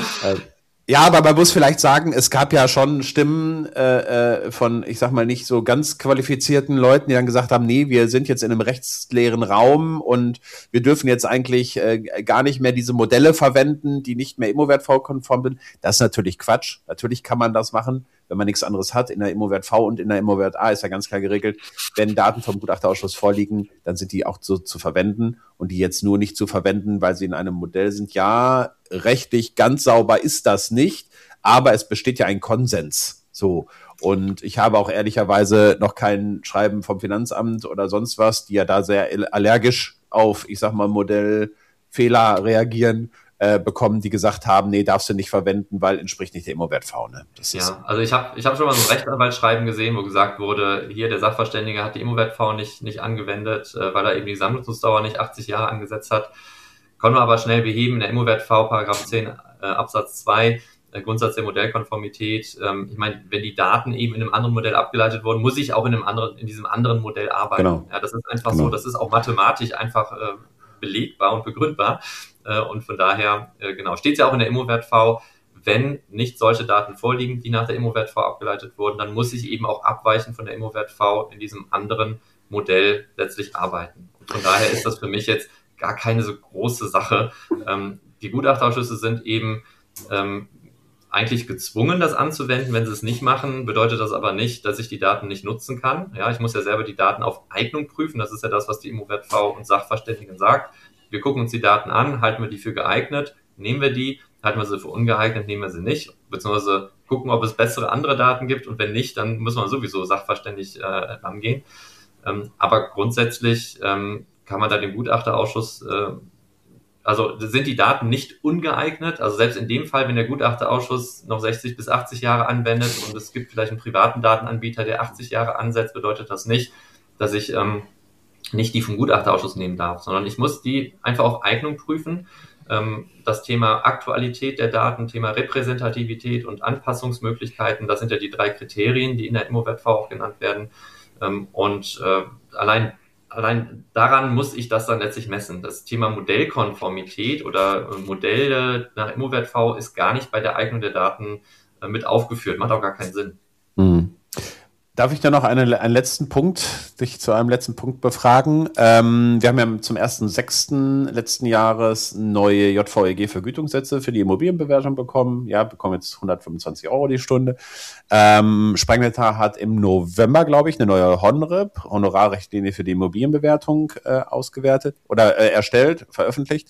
Ja, aber man muss vielleicht sagen, es gab ja schon Stimmen äh, von, ich sag mal, nicht so ganz qualifizierten Leuten, die dann gesagt haben, nee, wir sind jetzt in einem rechtsleeren Raum und wir dürfen jetzt eigentlich äh, gar nicht mehr diese Modelle verwenden, die nicht mehr Immowert-V-konform sind. Das ist natürlich Quatsch. Natürlich kann man das machen, wenn man nichts anderes hat. In der Immowert-V und in der Immowert-A ist ja ganz klar geregelt, wenn Daten vom Gutachterausschuss vorliegen, dann sind die auch so zu verwenden und die jetzt nur nicht zu verwenden, weil sie in einem Modell sind. Ja, rechtlich ganz sauber ist das nicht, aber es besteht ja ein Konsens. So. Und ich habe auch ehrlicherweise noch kein Schreiben vom Finanzamt oder sonst was, die ja da sehr allergisch auf, ich sag mal, Modellfehler reagieren, äh, bekommen, die gesagt haben, nee, darfst du nicht verwenden, weil entspricht nicht der Immowert-V. Ne? Das ist ja, also ich habe ich hab schon mal so ein Rechtsanwaltsschreiben gesehen, wo gesagt wurde, hier der Sachverständige hat die Immowert-V nicht, nicht angewendet, äh, weil er eben die Gesamtnutzungsdauer nicht achtzig Jahre angesetzt hat. Können wir aber schnell beheben in der Immowert-V, Paragraph zehn äh, Absatz zwei, äh, Grundsatz der Modellkonformität. Ähm, ich meine, wenn die Daten eben in einem anderen Modell abgeleitet wurden, muss ich auch in einem anderen, in diesem anderen Modell arbeiten. Genau. Ja, das ist einfach Genau. so, das ist auch mathematisch einfach äh, belegbar und begründbar. Äh, und von daher, äh, genau, steht es ja auch in der Immowert-V, wenn nicht solche Daten vorliegen, die nach der Immowert-V abgeleitet wurden, dann muss ich eben auch abweichend von der Immowert-V in diesem anderen Modell letztlich arbeiten. Und von daher ist das für mich jetzt gar keine so große Sache. Ähm, die Gutachterausschüsse sind eben ähm, eigentlich gezwungen, das anzuwenden. Wenn sie es nicht machen, bedeutet das aber nicht, dass ich die Daten nicht nutzen kann. Ja, ich muss ja selber die Daten auf Eignung prüfen. Das ist ja das, was die Immowert-V und Sachverständigen sagt. Wir gucken uns die Daten an, halten wir die für geeignet, nehmen wir die, halten wir sie für ungeeignet, nehmen wir sie nicht, beziehungsweise gucken, ob es bessere andere Daten gibt und wenn nicht, dann müssen wir sowieso sachverständig äh, rangehen. Ähm, aber grundsätzlich ähm, kann man da den Gutachterausschuss, äh, also sind die Daten nicht ungeeignet, also selbst in dem Fall, wenn der Gutachterausschuss noch sechzig bis achtzig Jahre anwendet und es gibt vielleicht einen privaten Datenanbieter, der achtzig Jahre ansetzt, bedeutet das nicht, dass ich ähm, nicht die vom Gutachterausschuss nehmen darf, sondern ich muss die einfach auf Eignung prüfen. Ähm, das Thema Aktualität der Daten, Thema Repräsentativität und Anpassungsmöglichkeiten, das sind ja die drei Kriterien, die in der ImmoWert-V auch genannt werden. Ähm, und äh, allein Allein daran muss ich das dann letztlich messen. Das Thema Modellkonformität oder Modelle nach ImmoWert-V ist gar nicht bei der Eignung der Daten äh, mit aufgeführt. Macht auch gar keinen Sinn. Mhm. Darf ich da noch eine, einen letzten Punkt, dich zu einem letzten Punkt befragen? Ähm, wir haben ja zum ersten sechsten letzten Jahres neue J V E G-Vergütungssätze für die Immobilienbewertung bekommen. Ja, bekommen jetzt hundertfünfundzwanzig Euro die Stunde. Ähm, Sprengnetter hat im November, glaube ich, eine neue Honrep, Honorarrichtlinie für die Immobilienbewertung, äh, ausgewertet oder äh, erstellt, veröffentlicht.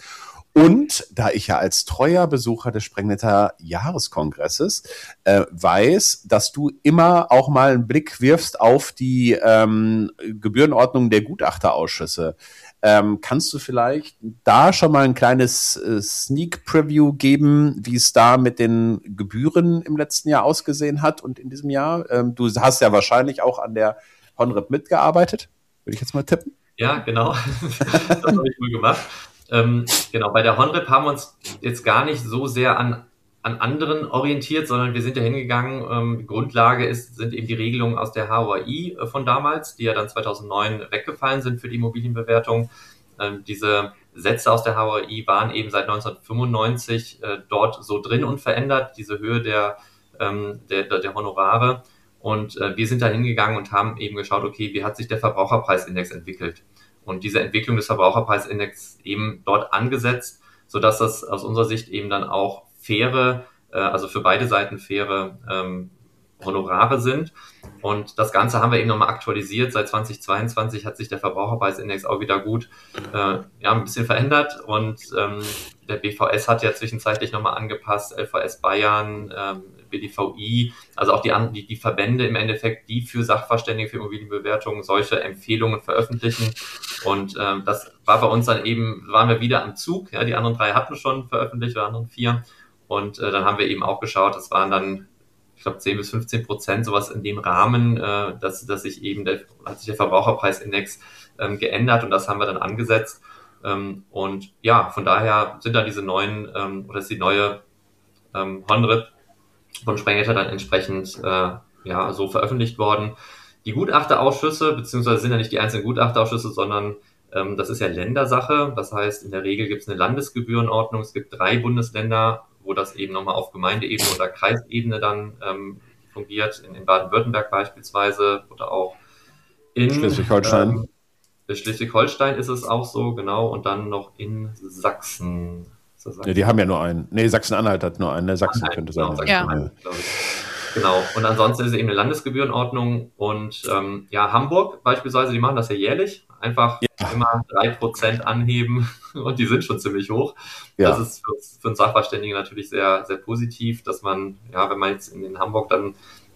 Und da ich ja als treuer Besucher des Sprengnetter Jahreskongresses äh, weiß, dass du immer auch mal einen Blick wirfst auf die ähm, Gebührenordnung der Gutachterausschüsse, ähm, kannst du vielleicht da schon mal ein kleines äh, Sneak Preview geben, wie es da mit den Gebühren im letzten Jahr ausgesehen hat und in diesem Jahr? Ähm, du hast ja wahrscheinlich auch an der Honrep mitgearbeitet, würde ich jetzt mal tippen. Ja, genau. Das habe ich wohl gemacht. Ähm, genau, bei der Honrep haben wir uns jetzt gar nicht so sehr an, an anderen orientiert, sondern wir sind ja hingegangen, ähm, Grundlage ist, sind eben die Regelungen aus der H O A I äh, von damals, die ja dann zweitausendneun weggefallen sind für die Immobilienbewertung. Ähm, diese Sätze aus der H O A I waren eben seit neunzehnhundertfünfundneunzig äh, dort so drin unverändert, diese Höhe der, ähm, der, der Honorare. Und äh, wir sind da hingegangen und haben eben geschaut, okay, wie hat sich der Verbraucherpreisindex entwickelt? Und diese Entwicklung des Verbraucherpreisindex eben dort angesetzt, sodass das aus unserer Sicht eben dann auch faire, äh, also für beide Seiten faire ähm, Honorare sind. Und das Ganze haben wir eben nochmal aktualisiert. Seit zweitausendzweiundzwanzig hat sich der Verbraucherpreisindex auch wieder gut äh, ja, ein bisschen verändert. Und ähm, der B V S hat ja zwischenzeitlich nochmal angepasst, L V S Bayern, ähm, B D V I, also auch die, die, die Verbände im Endeffekt, die für Sachverständige für Immobilienbewertungen solche Empfehlungen veröffentlichen. Und ähm, das war bei uns dann eben, waren wir wieder am Zug. Ja, die anderen drei hatten schon veröffentlicht, die anderen vier. Und äh, dann haben wir eben auch geschaut, das waren dann, ich glaube, zehn bis fünfzehn Prozent, sowas in dem Rahmen, äh, dass, dass sich eben der, hat sich der Verbraucherpreisindex ähm, geändert und das haben wir dann angesetzt. Ähm, und ja, von daher sind dann diese neuen, ähm, oder ist die neue ähm, Honrep von Sprengnetter dann entsprechend äh, ja so veröffentlicht worden. Die Gutachterausschüsse, beziehungsweise sind ja nicht die einzelnen Gutachterausschüsse, sondern ähm, das ist ja Ländersache. Das heißt, in der Regel gibt es eine Landesgebührenordnung. Es gibt drei Bundesländer, wo das eben nochmal auf Gemeindeebene oder Kreisebene dann ähm, fungiert. In, in Baden-Württemberg beispielsweise oder auch in Schleswig-Holstein. Ähm, Schleswig-Holstein ist es auch so, genau. Und dann noch in Sachsen. Ja, die haben ja nur einen. Nee, Sachsen-Anhalt hat nur einen. Ne? Sachsen Nein, könnte genau, sein. ja. Sachsen, glaube ich. Genau. Und ansonsten ist es eben eine Landesgebührenordnung. Und ähm, ja, Hamburg beispielsweise, die machen das ja jährlich. Einfach ja. immer drei Prozent anheben und die sind schon ziemlich hoch. Ja. Das ist für, für einen Sachverständigen natürlich sehr, sehr positiv, dass man, ja, wenn man jetzt in, in Hamburg dann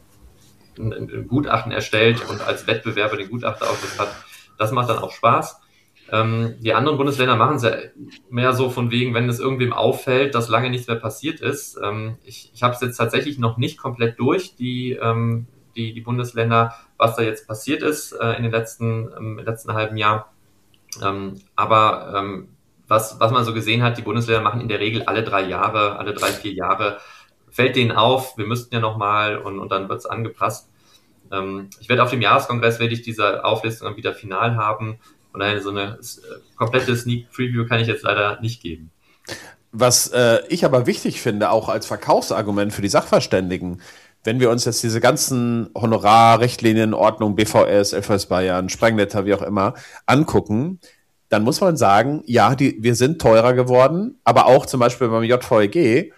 ein, ein Gutachten erstellt und als Wettbewerber den Gutachterausschuss hat, das macht dann auch Spaß. Ähm, die anderen Bundesländer machen es ja mehr so von wegen, wenn es irgendwem auffällt, dass lange nichts mehr passiert ist. Ähm, ich ich habe es jetzt tatsächlich noch nicht komplett durch, die, ähm, die, die Bundesländer, was da jetzt passiert ist äh, in den letzten, im letzten halben Jahr. Ähm, aber ähm, was, was man so gesehen hat, die Bundesländer machen in der Regel alle drei Jahre, alle drei, vier Jahre, fällt denen auf, wir müssten ja nochmal und, und dann wird es angepasst. Ähm, ich werde auf dem Jahreskongress, werde ich diese Auflistung dann wieder final haben. Und daher so eine komplette Sneak Preview kann ich jetzt leider nicht geben. Was äh, ich aber wichtig finde, auch als Verkaufsargument für die Sachverständigen, wenn wir uns jetzt diese ganzen Honorarrichtlinien, Ordnung, B V S, L V S Bayern, Sprengnetter, wie auch immer, angucken, dann muss man sagen, ja, die, wir sind teurer geworden, aber auch zum Beispiel beim J V E G,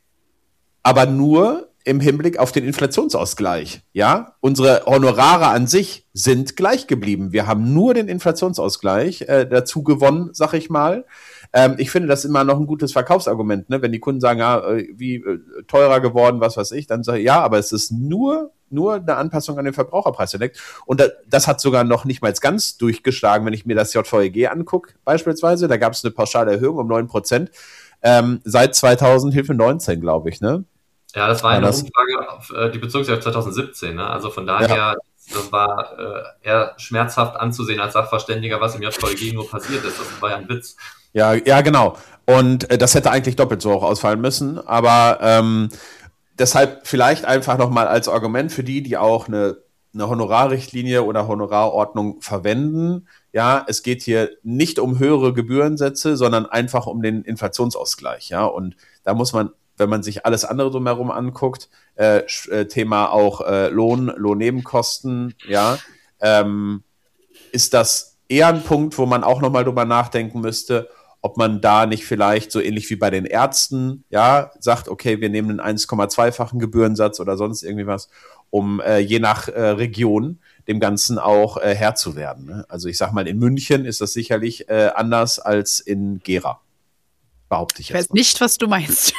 aber nur im Hinblick auf den Inflationsausgleich. Ja, unsere Honorare an sich sind gleich geblieben. Wir haben nur den Inflationsausgleich äh, dazu gewonnen, sag ich mal. Ähm, ich finde das immer noch ein gutes Verkaufsargument, ne? Wenn die Kunden sagen, ja, wie äh, teurer geworden, was weiß ich, dann sage ich, ja, aber es ist nur nur eine Anpassung an den Verbraucherpreis entdeckt. Und das, das hat sogar noch nicht mal ganz durchgeschlagen, wenn ich mir das J V E G angucke, beispielsweise. Da gab es eine Pauschale-Erhöhung um neun Prozent. Ähm, seit zweitausend, Hilfe neunzehn, glaube ich, ne? Ja, das war eine das, Umfrage, auf, äh, die bezog sich auf zwanzig siebzehn, ne? Also von daher, ja. Das war äh, eher schmerzhaft anzusehen als Sachverständiger, was im J V E G nur passiert ist. Das war ja ein Witz. Ja, ja, genau. Und äh, das hätte eigentlich doppelt so hoch ausfallen müssen. Aber ähm, deshalb vielleicht einfach nochmal als Argument für die, die auch eine, eine Honorarrichtlinie oder Honorarordnung verwenden. Ja, es geht hier nicht um höhere Gebührensätze, sondern einfach um den Inflationsausgleich. Ja, und da muss man, wenn man sich alles andere drumherum anguckt, äh, Thema auch äh, Lohn, Lohnnebenkosten, ja, ähm, ist das eher ein Punkt, wo man auch nochmal drüber nachdenken müsste, ob man da nicht vielleicht so ähnlich wie bei den Ärzten, ja, sagt, okay, wir nehmen einen eins Komma zwei-fachen Gebührensatz oder sonst irgendwie was, um äh, je nach äh, Region dem Ganzen auch äh, Herr zu werden. Ne? Also ich sag mal, in München ist das sicherlich äh, anders als in Gera. Behaupte ich jetzt. Ich weiß mal. nicht, was du meinst.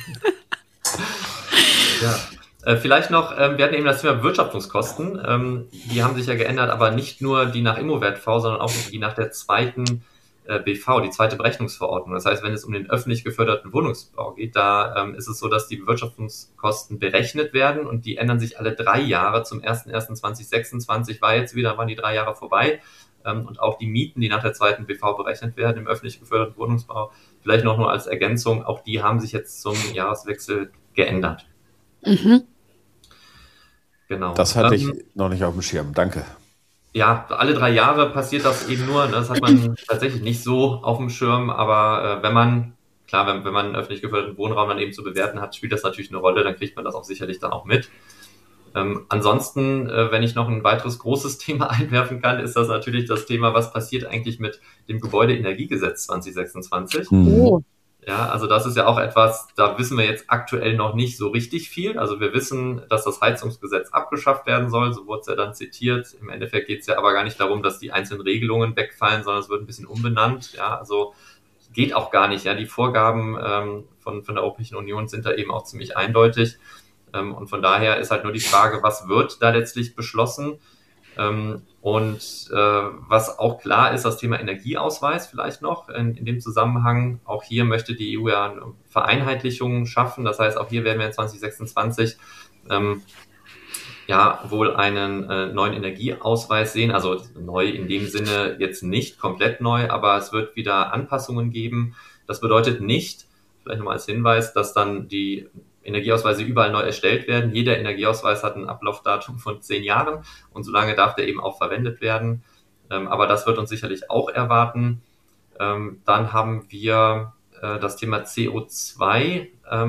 Ja. Äh, vielleicht noch, ähm, wir hatten eben das Thema Bewirtschaftungskosten. Ähm, die haben sich ja geändert, aber nicht nur die nach Immowert V, sondern auch die nach der zweiten äh, B V, die zweite Berechnungsverordnung. Das heißt, wenn es um den öffentlich geförderten Wohnungsbau geht, da ähm, ist es so, dass die Bewirtschaftungskosten berechnet werden und die ändern sich alle drei Jahre. Zum ersten ersten zweitausendsechsundzwanzig war jetzt wieder, waren die drei Jahre vorbei. Ähm, und auch die Mieten, die nach der zweiten B V berechnet werden im öffentlich geförderten Wohnungsbau, vielleicht noch nur als Ergänzung, auch die haben sich jetzt zum Jahreswechsel geändert. Mhm. Genau. Das hatte ähm, ich noch nicht auf dem Schirm. Danke. Ja, alle drei Jahre passiert das eben nur. Ne? Das hat man tatsächlich nicht so auf dem Schirm. Aber äh, wenn man, klar, wenn, wenn man einen öffentlich geförderten Wohnraum dann eben zu bewerten hat, spielt das natürlich eine Rolle. Dann kriegt man das auch sicherlich dann auch mit. Ähm, ansonsten, äh, wenn ich noch ein weiteres großes Thema einwerfen kann, ist das natürlich das Thema, was passiert eigentlich mit dem Gebäudeenergiegesetz zwanzig sechsundzwanzig. Oh. Ja, also das ist ja auch etwas, da wissen wir jetzt aktuell noch nicht so richtig viel. Also wir wissen, dass das Heizungsgesetz abgeschafft werden soll, so wurde es ja dann zitiert. Im Endeffekt geht es ja aber gar nicht darum, dass die einzelnen Regelungen wegfallen, sondern es wird ein bisschen umbenannt. Ja, also geht auch gar nicht. Ja, die Vorgaben ähm, von, von der Europäischen Union sind da eben auch ziemlich eindeutig. Ähm, und von daher ist halt nur die Frage, was wird da letztlich beschlossen? Ähm, und äh, was auch klar ist, das Thema Energieausweis vielleicht noch in, in dem Zusammenhang. Auch hier möchte die E U ja eine Vereinheitlichung schaffen. Das heißt, auch hier werden wir in zwanzig sechsundzwanzig ähm, ja wohl einen äh, neuen Energieausweis sehen. Also neu in dem Sinne jetzt nicht komplett neu, aber es wird wieder Anpassungen geben. Das bedeutet nicht, vielleicht nochmal als Hinweis, dass dann die Energieausweise überall neu erstellt werden. Jeder Energieausweis hat ein Ablaufdatum von zehn Jahren und solange darf der eben auch verwendet werden. Ähm, aber das wird uns sicherlich auch erwarten. Ähm, dann haben wir äh, das Thema C O zwei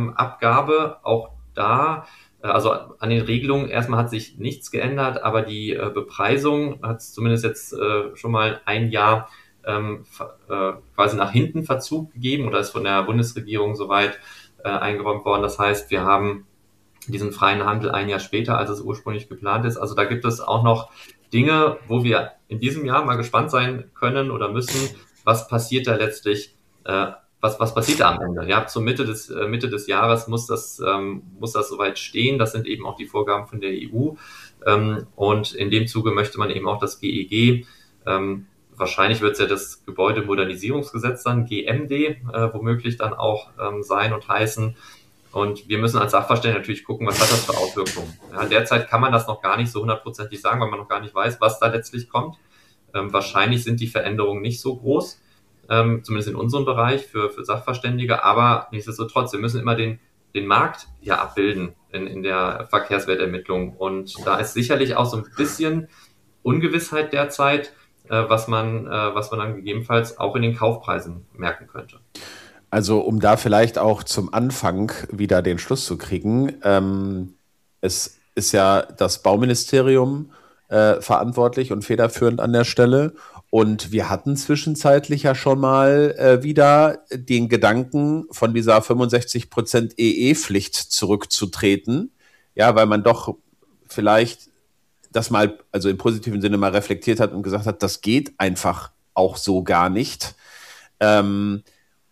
Abgabe. Auch da, äh, also an den Regelungen, erstmal hat sich nichts geändert, aber die äh, Bepreisung hat es zumindest jetzt äh, schon mal ein Jahr ähm, äh, quasi nach hinten Verzug gegeben oder ist von der Bundesregierung soweit eingeräumt worden. Das heißt, wir haben diesen freien Handel ein Jahr später, als es ursprünglich geplant ist. Also da gibt es auch noch Dinge, wo wir in diesem Jahr mal gespannt sein können oder müssen, was passiert da letztlich, äh, was, was passiert da am Ende. Ja, zur Mitte des, äh, Mitte des Jahres muss das, ähm, muss das soweit stehen. Das sind eben auch die Vorgaben von der E U. Ähm, und in dem Zuge möchte man eben auch das G E G, ähm, wahrscheinlich wird es ja das Gebäudemodernisierungsgesetz dann, G M D, äh, womöglich dann auch ähm, sein und heißen. Und wir müssen als Sachverständige natürlich gucken, was hat das für Auswirkungen. Ja, derzeit kann man das noch gar nicht so hundertprozentig sagen, weil man noch gar nicht weiß, was da letztlich kommt. Ähm, wahrscheinlich sind die Veränderungen nicht so groß, ähm, zumindest in unserem Bereich für, für Sachverständige. Aber nichtsdestotrotz, wir müssen immer den, den Markt ja abbilden in, in der Verkehrswertermittlung. Und da ist sicherlich auch so ein bisschen Ungewissheit derzeit, was man, was man dann gegebenenfalls auch in den Kaufpreisen merken könnte. Also um da vielleicht auch zum Anfang wieder den Schluss zu kriegen, ähm, es ist ja das Bauministerium äh, verantwortlich und federführend an der Stelle und wir hatten zwischenzeitlich ja schon mal äh, wieder den Gedanken, von dieser fünfundsechzig Prozent E E-Pflicht zurückzutreten, ja, weil man doch vielleicht das mal, also im positiven Sinne mal reflektiert hat und gesagt hat, das geht einfach auch so gar nicht. Ähm,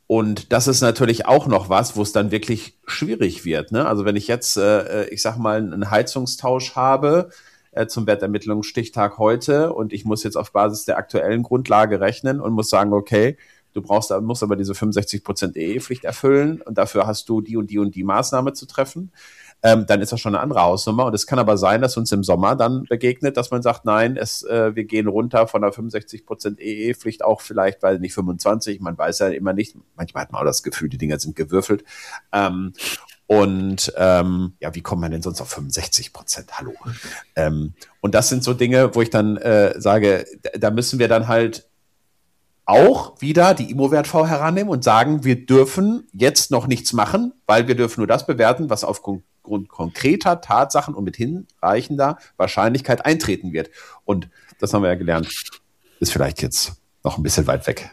Und das ist natürlich auch noch was, wo es dann wirklich schwierig wird. Ne? Also wenn ich jetzt, äh, ich sag mal, einen Heizungstausch habe äh, zum Wertermittlungsstichtag heute und ich muss jetzt auf Basis der aktuellen Grundlage rechnen und muss sagen, okay, du brauchst, musst aber diese fünfundsechzig Prozent E E-Pflicht erfüllen und dafür hast du die und die und die Maßnahme zu treffen. Ähm, dann ist das schon eine andere Hausnummer. Und es kann aber sein, dass uns im Sommer dann begegnet, dass man sagt, nein, es, äh, wir gehen runter von der fünfundsechzig Prozent E E-Pflicht auch vielleicht, weil nicht fünfundzwanzig, man weiß ja immer nicht. Manchmal hat man auch das Gefühl, die Dinger sind gewürfelt. Ähm, und ähm, ja, wie kommt man denn sonst auf fünfundsechzig Prozent? Hallo. Ähm, und das sind so Dinge, wo ich dann äh, sage, da müssen wir dann halt auch wieder die Immo-Wert-V herannehmen und sagen, wir dürfen jetzt noch nichts machen, weil wir dürfen nur das bewerten, was aufgrund konkreter Tatsachen und mit hinreichender Wahrscheinlichkeit eintreten wird. Und das haben wir ja gelernt, ist vielleicht jetzt noch ein bisschen weit weg.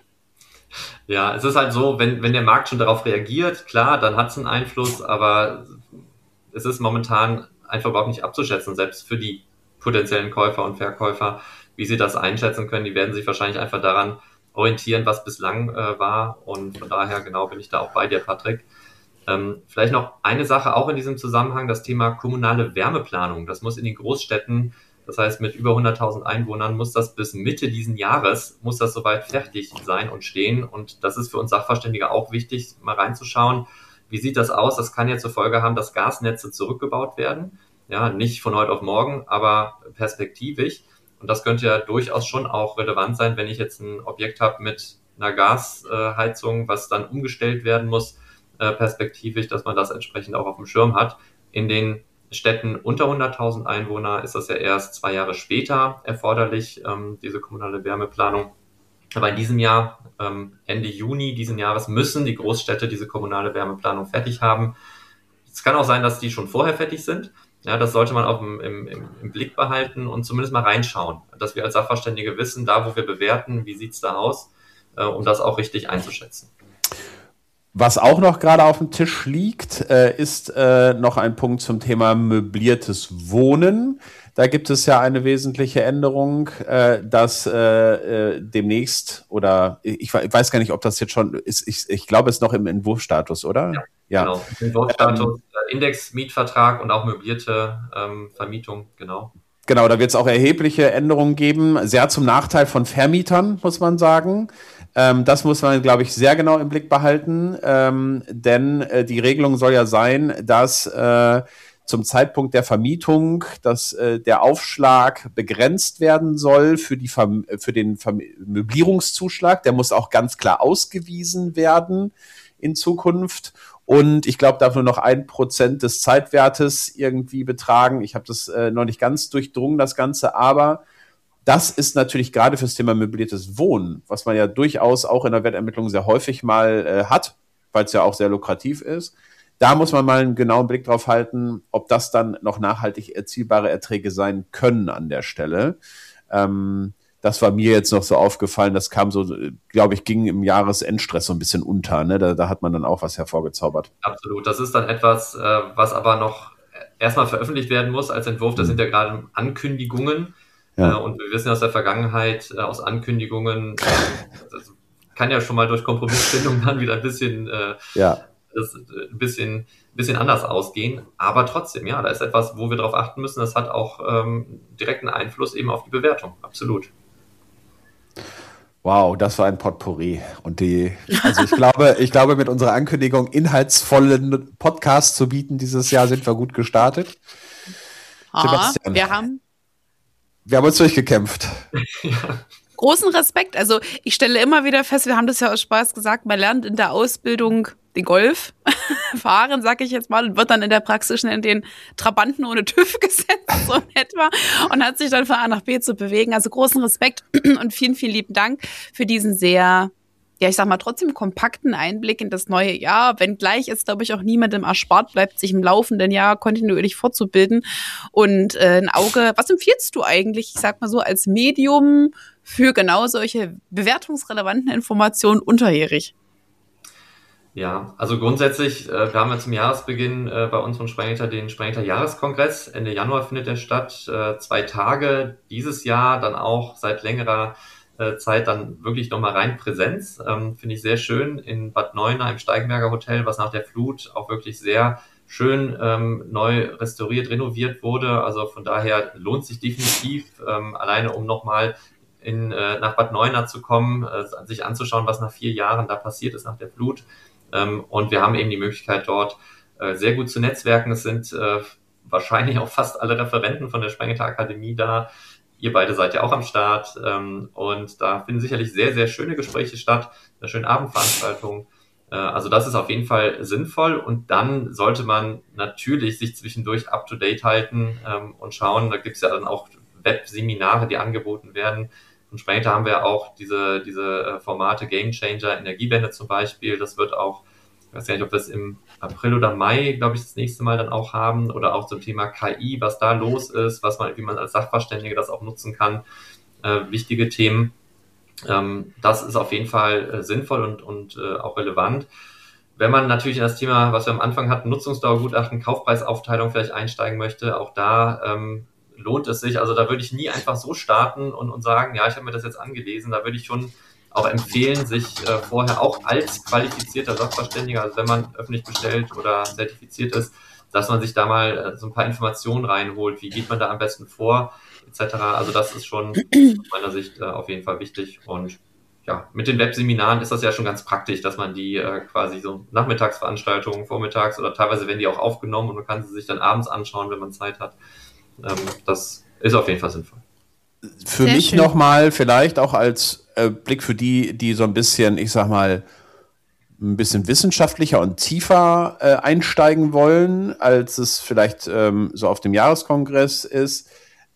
Ja, es ist halt so, wenn, wenn der Markt schon darauf reagiert, klar, dann hat es einen Einfluss, aber es ist momentan einfach überhaupt nicht abzuschätzen, selbst für die potenziellen Käufer und Verkäufer, wie sie das einschätzen können. Die werden sich wahrscheinlich einfach daran orientieren, was bislang äh, war. Und von daher, genau, bin ich da auch bei dir, Patrick. Ähm, vielleicht noch eine Sache auch in diesem Zusammenhang, das Thema kommunale Wärmeplanung. Das muss in den Großstädten, das heißt mit über hunderttausend Einwohnern, muss das bis Mitte diesen Jahres, muss das soweit fertig sein und stehen. Und das ist für uns Sachverständige auch wichtig, mal reinzuschauen, wie sieht das aus? Das kann ja zur Folge haben, dass Gasnetze zurückgebaut werden. Ja, nicht von heute auf morgen, aber perspektivisch. Und das könnte ja durchaus schon auch relevant sein, wenn ich jetzt ein Objekt habe mit einer Gasheizung, was dann umgestellt werden muss, äh, perspektivisch, dass man das entsprechend auch auf dem Schirm hat. In den Städten unter hunderttausend Einwohner ist das ja erst zwei Jahre später erforderlich, ähm, diese kommunale Wärmeplanung. Aber in diesem Jahr, ähm, Ende Juni diesen Jahres, müssen die Großstädte diese kommunale Wärmeplanung fertig haben. Es kann auch sein, dass die schon vorher fertig sind. Ja, das sollte man auch im, im, im Blick behalten und zumindest mal reinschauen, dass wir als Sachverständige wissen, da wo wir bewerten, wie sieht's da aus, äh, um das auch richtig einzuschätzen. Was auch noch gerade auf dem Tisch liegt, äh, ist äh, noch ein Punkt zum Thema möbliertes Wohnen. Da gibt es ja eine wesentliche Änderung, äh, dass äh, äh, demnächst, oder ich, ich weiß gar nicht, ob das jetzt schon ist, ich, ich glaube, es ist noch im Entwurfsstatus, oder? Ja, ja. Genau, Entwurfsstatus, ähm, Index-Mietvertrag und auch möblierte ähm, Vermietung, genau. Genau, da wird es auch erhebliche Änderungen geben, sehr zum Nachteil von Vermietern, muss man sagen. Ähm, das muss man, glaube ich, sehr genau im Blick behalten, ähm, denn äh, die Regelung soll ja sein, dass äh, zum Zeitpunkt der Vermietung, dass äh, der Aufschlag begrenzt werden soll für, die Verm- für den Verm- Möblierungszuschlag. Der muss auch ganz klar ausgewiesen werden in Zukunft. Und ich glaube, darf nur noch ein Prozent des Zeitwertes irgendwie betragen. Ich habe das äh, noch nicht ganz durchdrungen, das Ganze, aber das ist natürlich gerade fürs Thema möbliertes Wohnen, was man ja durchaus auch in der Wertermittlung sehr häufig mal äh, hat, weil es ja auch sehr lukrativ ist. Da muss man mal einen genauen Blick drauf halten, ob das dann noch nachhaltig erzielbare Erträge sein können an der Stelle. Ähm, das war mir jetzt noch so aufgefallen, das kam so, glaube ich, ging im Jahresendstress so ein bisschen unter. Ne? Da, da hat man dann auch was hervorgezaubert. Absolut, das ist dann etwas, äh, was aber noch erstmal veröffentlicht werden muss als Entwurf. Das sind ja gerade Ankündigungen. Ja. Äh, und wir wissen aus der Vergangenheit, äh, aus Ankündigungen, äh, das kann ja schon mal durch Kompromissfindung dann wieder ein bisschen... Äh, ja. Das ein bisschen, ein bisschen anders ausgehen. Aber trotzdem, ja, da ist etwas, wo wir darauf achten müssen. Das hat auch ähm, direkten Einfluss eben auf die Bewertung. Absolut. Wow, das war ein Potpourri. Und die, also ich glaube, ich glaube, mit unserer Ankündigung, inhaltsvollen Podcast zu bieten dieses Jahr, sind wir gut gestartet. Ah, Sebastian, wir haben, wir haben uns durchgekämpft. Ja. Großen Respekt. Also ich stelle immer wieder fest, wir haben das ja aus Spaß gesagt, man lernt in der Ausbildung den Golf fahren, sag ich jetzt mal, und wird dann in der Praxis schnell in den Trabanten ohne TÜV gesetzt, so in etwa, und hat sich dann von A nach B zu bewegen. Also großen Respekt und vielen, vielen lieben Dank für diesen sehr, ja, ich sag mal, trotzdem kompakten Einblick in das neue Jahr, wenngleich es, glaube ich, auch niemandem erspart bleibt, sich im laufenden Jahr kontinuierlich fortzubilden und äh, ein Auge. Was empfiehlst du eigentlich, ich sag mal so, als Medium für genau solche bewertungsrelevanten Informationen unterjährig? Ja, also grundsätzlich, äh, wir haben ja zum Jahresbeginn äh, bei uns von Sprengnetter den Sprengnetter Jahreskongress. Ende Januar findet der statt, äh, zwei Tage dieses Jahr, dann auch seit längerer Zeit dann wirklich nochmal rein Präsenz. Ähm, finde ich sehr schön in Bad Neuenahr im Steigenberger Hotel, was nach der Flut auch wirklich sehr schön ähm, neu restauriert, renoviert wurde. Also von daher lohnt sich definitiv, ähm, alleine um nochmal in, äh, nach Bad Neuenahr zu kommen, äh, sich anzuschauen, was nach vier Jahren da passiert ist nach der Flut. Ähm, und wir haben eben die Möglichkeit dort äh, sehr gut zu netzwerken. Es sind äh, wahrscheinlich auch fast alle Referenten von der Sprengeter Akademie da. Ihr beide seid ja auch am Start, ähm, und da finden sicherlich sehr, sehr schöne Gespräche statt, eine schöne Abendveranstaltung. Äh, also das ist auf jeden Fall sinnvoll, und dann sollte man natürlich sich zwischendurch up-to-date halten ähm, und schauen, da gibt es ja dann auch Webseminare, die angeboten werden. Und später haben wir auch diese, diese Formate Game Changer, Energiewende zum Beispiel, das wird auch, ich weiß gar nicht, ob wir es im April oder Mai, glaube ich, das nächste Mal dann auch haben, oder auch zum Thema K I, was da los ist, was man, wie man als Sachverständige das auch nutzen kann, äh, wichtige Themen. Ähm, das ist auf jeden Fall äh, sinnvoll und, und äh, auch relevant. Wenn man natürlich in das Thema, was wir am Anfang hatten, Nutzungsdauergutachten, Kaufpreisaufteilung vielleicht einsteigen möchte, auch da ähm, lohnt es sich. Also da würde ich nie einfach so starten und, und sagen, ja, ich habe mir das jetzt angelesen. Da würde ich schon auch empfehlen, sich äh, vorher auch als qualifizierter Sachverständiger, also wenn man öffentlich bestellt oder zertifiziert ist, dass man sich da mal äh, so ein paar Informationen reinholt. Wie geht man da am besten vor, et cetera. Also das ist schon aus meiner Sicht äh, auf jeden Fall wichtig. Und ja, mit den Webseminaren ist das ja schon ganz praktisch, dass man die äh, quasi so Nachmittagsveranstaltungen, vormittags oder teilweise werden die auch aufgenommen und man kann sie sich dann abends anschauen, wenn man Zeit hat. Ähm, das ist auf jeden Fall sinnvoll. Für Sehr mich schön. nochmal vielleicht auch als äh, Blick für die, die so ein bisschen, ich sag mal, ein bisschen wissenschaftlicher und tiefer äh, einsteigen wollen, als es vielleicht ähm, so auf dem Jahreskongress ist.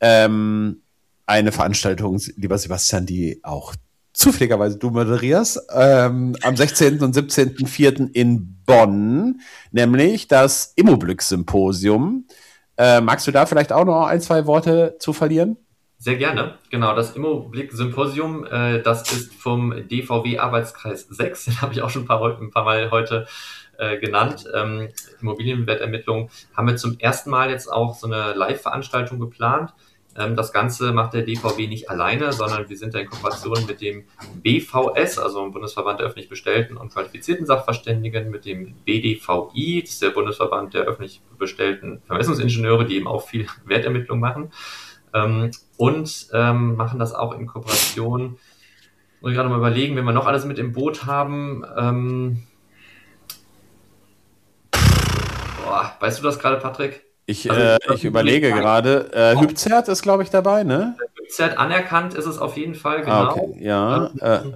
Ähm, eine Veranstaltung, lieber Sebastian, die auch zufälligerweise du moderierst, ähm, am sechzehnten und siebzehnten vierten in Bonn, nämlich das Immoblick-Symposium. Äh, magst du da vielleicht auch noch ein, zwei Worte zu verlieren? Sehr gerne. Genau, das Immoblick-Symposium, äh, das ist vom D V W-Arbeitskreis sechs, den habe ich auch schon ein paar, ein paar Mal heute äh, genannt. Ähm, Immobilienwertermittlung haben wir zum ersten Mal jetzt auch so eine Live-Veranstaltung geplant. Ähm, das Ganze macht der D V W nicht alleine, sondern wir sind da in Kooperation mit dem B V S, also dem Bundesverband der öffentlich bestellten und qualifizierten Sachverständigen, mit dem B D V I, das ist der Bundesverband der öffentlich bestellten Vermessungsingenieure, die eben auch viel Wertermittlung machen. Ähm, und ähm, machen das auch in Kooperation. Muss ich gerade mal überlegen, wenn wir noch alles mit im Boot haben. Ähm, boah, weißt du das gerade, Patrick? Ich, Also, äh, das ich überlege gerade. Äh, Hübzert ist, glaube ich, dabei, ne? Hübzert anerkannt ist es auf jeden Fall, genau. Ah, okay. Ja. Äh,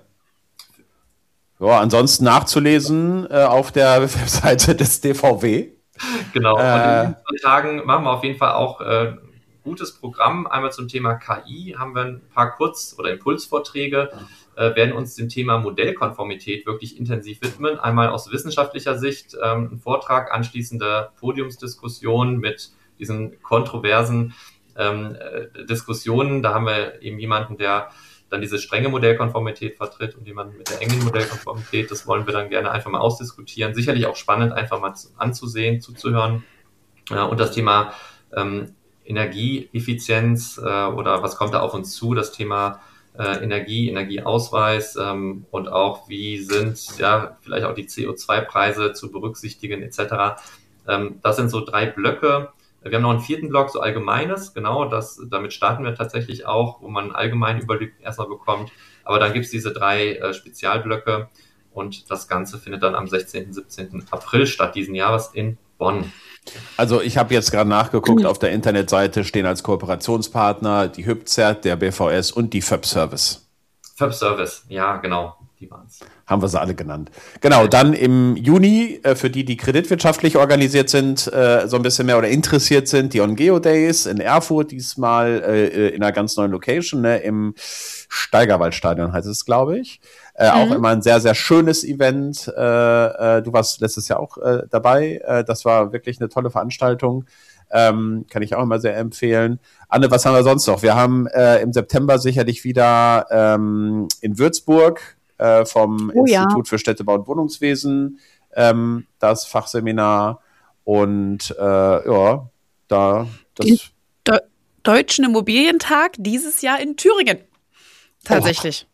ja, ansonsten nachzulesen äh, auf der Webseite des D V W. Genau. Äh, Und in diesen zwei Tagen machen wir auf jeden Fall auch äh, gutes Programm. Einmal zum Thema K I haben wir ein paar Kurz- oder Impulsvorträge, äh, werden uns dem Thema Modellkonformität wirklich intensiv widmen. Einmal aus wissenschaftlicher Sicht ähm, ein Vortrag, anschließende Podiumsdiskussion mit diesen kontroversen ähm, äh, Diskussionen. Da haben wir eben jemanden, der dann diese strenge Modellkonformität vertritt und jemanden mit der engen Modellkonformität. Das wollen wir dann gerne einfach mal ausdiskutieren. Sicherlich auch spannend, einfach mal zu, anzusehen, zuzuhören. Ja, und das Thema ähm, Energieeffizienz äh, oder was kommt da auf uns zu, das Thema äh, Energie, Energieausweis ähm, und auch wie sind ja vielleicht auch die C O zwei Preise zu berücksichtigen et cetera. Ähm, das sind so drei Blöcke. Wir haben noch einen vierten Block, so Allgemeines, genau, das, damit starten wir tatsächlich auch, wo man einen allgemeinen Überblick erstmal bekommt. Aber dann gibt es diese drei äh, Spezialblöcke und das Ganze findet dann am sechzehnten, siebzehnten April statt diesen Jahres in Bonn. Also ich habe jetzt gerade nachgeguckt, auf der Internetseite stehen als Kooperationspartner die Hübzert, der B V S und die F Ö B-Service. F Ö B-Service, ja genau, die waren es. Haben wir sie alle genannt. Genau, dann im Juni, äh, für die, die kreditwirtschaftlich organisiert sind, äh, so ein bisschen mehr oder interessiert sind, die OnGeo Days in Erfurt, diesmal äh, in einer ganz neuen Location, ne, im Steigerwaldstadion heißt es, glaube ich. Äh, mhm. Auch immer ein sehr, sehr schönes Event. Äh, äh, du warst letztes Jahr auch äh, dabei. Äh, das war wirklich eine tolle Veranstaltung. Ähm, kann ich auch immer sehr empfehlen. Anne, was haben wir sonst noch? Wir haben äh, im September sicherlich wieder ähm, in Würzburg äh, vom oh, Institut ja. für Städtebau und Wohnungswesen ähm, das Fachseminar. Und äh, ja, da das... Den De- Deutschen Immobilientag dieses Jahr in Thüringen. Tatsächlich.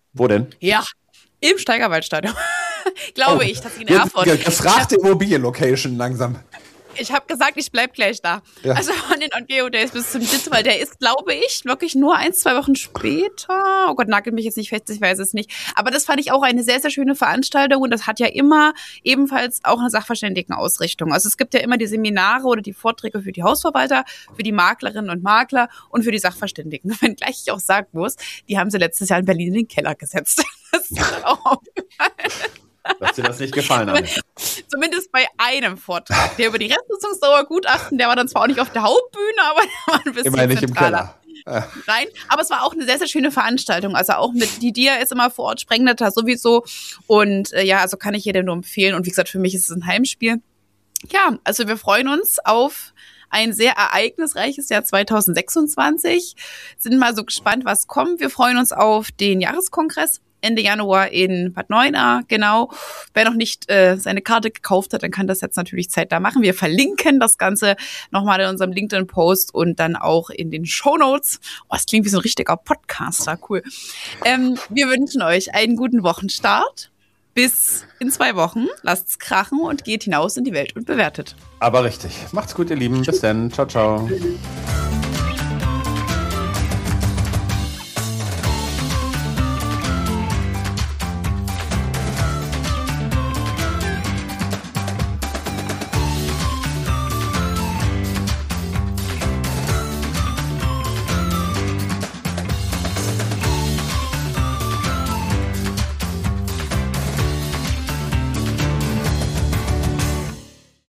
Wo denn? Ja, im Steigerwaldstadion. Glaube oh, ich, das ist in Erfurt. Gefragte Immobilienlocation langsam. Ich habe gesagt, ich bleib gleich da. Ja. Also von den On Geo Days bis zum Dit, weil der ist, glaube ich, wirklich nur ein, zwei Wochen später. Oh Gott, nagelt mich jetzt nicht fest, ich weiß es nicht. Aber das fand ich auch eine sehr, sehr schöne Veranstaltung und das hat ja immer ebenfalls auch eine Sachverständigenausrichtung. Also es gibt ja immer die Seminare oder die Vorträge für die Hausverwalter, für die Maklerinnen und Makler und für die Sachverständigen. Wenngleich ich auch sagen muss, die haben sie letztes Jahr in Berlin in den Keller gesetzt. Das ist dann auch aufgefallen. Dass dir das nicht gefallen hat. Zumindest bei einem Vortrag. Der über die Restnutzungsdauer Gutachten, der war dann zwar auch nicht auf der Hauptbühne, aber der war ein bisschen Immerhin nicht zentraler. Im Keller. Rein. Aber es war auch eine sehr, sehr schöne Veranstaltung. Also auch mit die Dia ist immer vor Ort, Sprengnetter sowieso. Und äh, ja, also kann ich jedem nur empfehlen. Und wie gesagt, für mich ist es ein Heimspiel. Ja, also wir freuen uns auf ein sehr ereignisreiches Jahr zwanzig sechsundzwanzig. Sind mal so gespannt, was kommt. Wir freuen uns auf den Jahreskongress Ende Januar in Bad Neuenahr, genau. Wer noch nicht äh, seine Karte gekauft hat, dann kann das jetzt natürlich Zeit da machen. Wir verlinken das Ganze nochmal in unserem LinkedIn-Post und dann auch in den Shownotes. Oh, das klingt wie so ein richtiger Podcaster, cool. Ähm, wir wünschen euch einen guten Wochenstart. Bis in zwei Wochen. Lasst's krachen und geht hinaus in die Welt und bewertet. Aber richtig. Macht's gut, ihr Lieben. Bis dann. Ciao, ciao.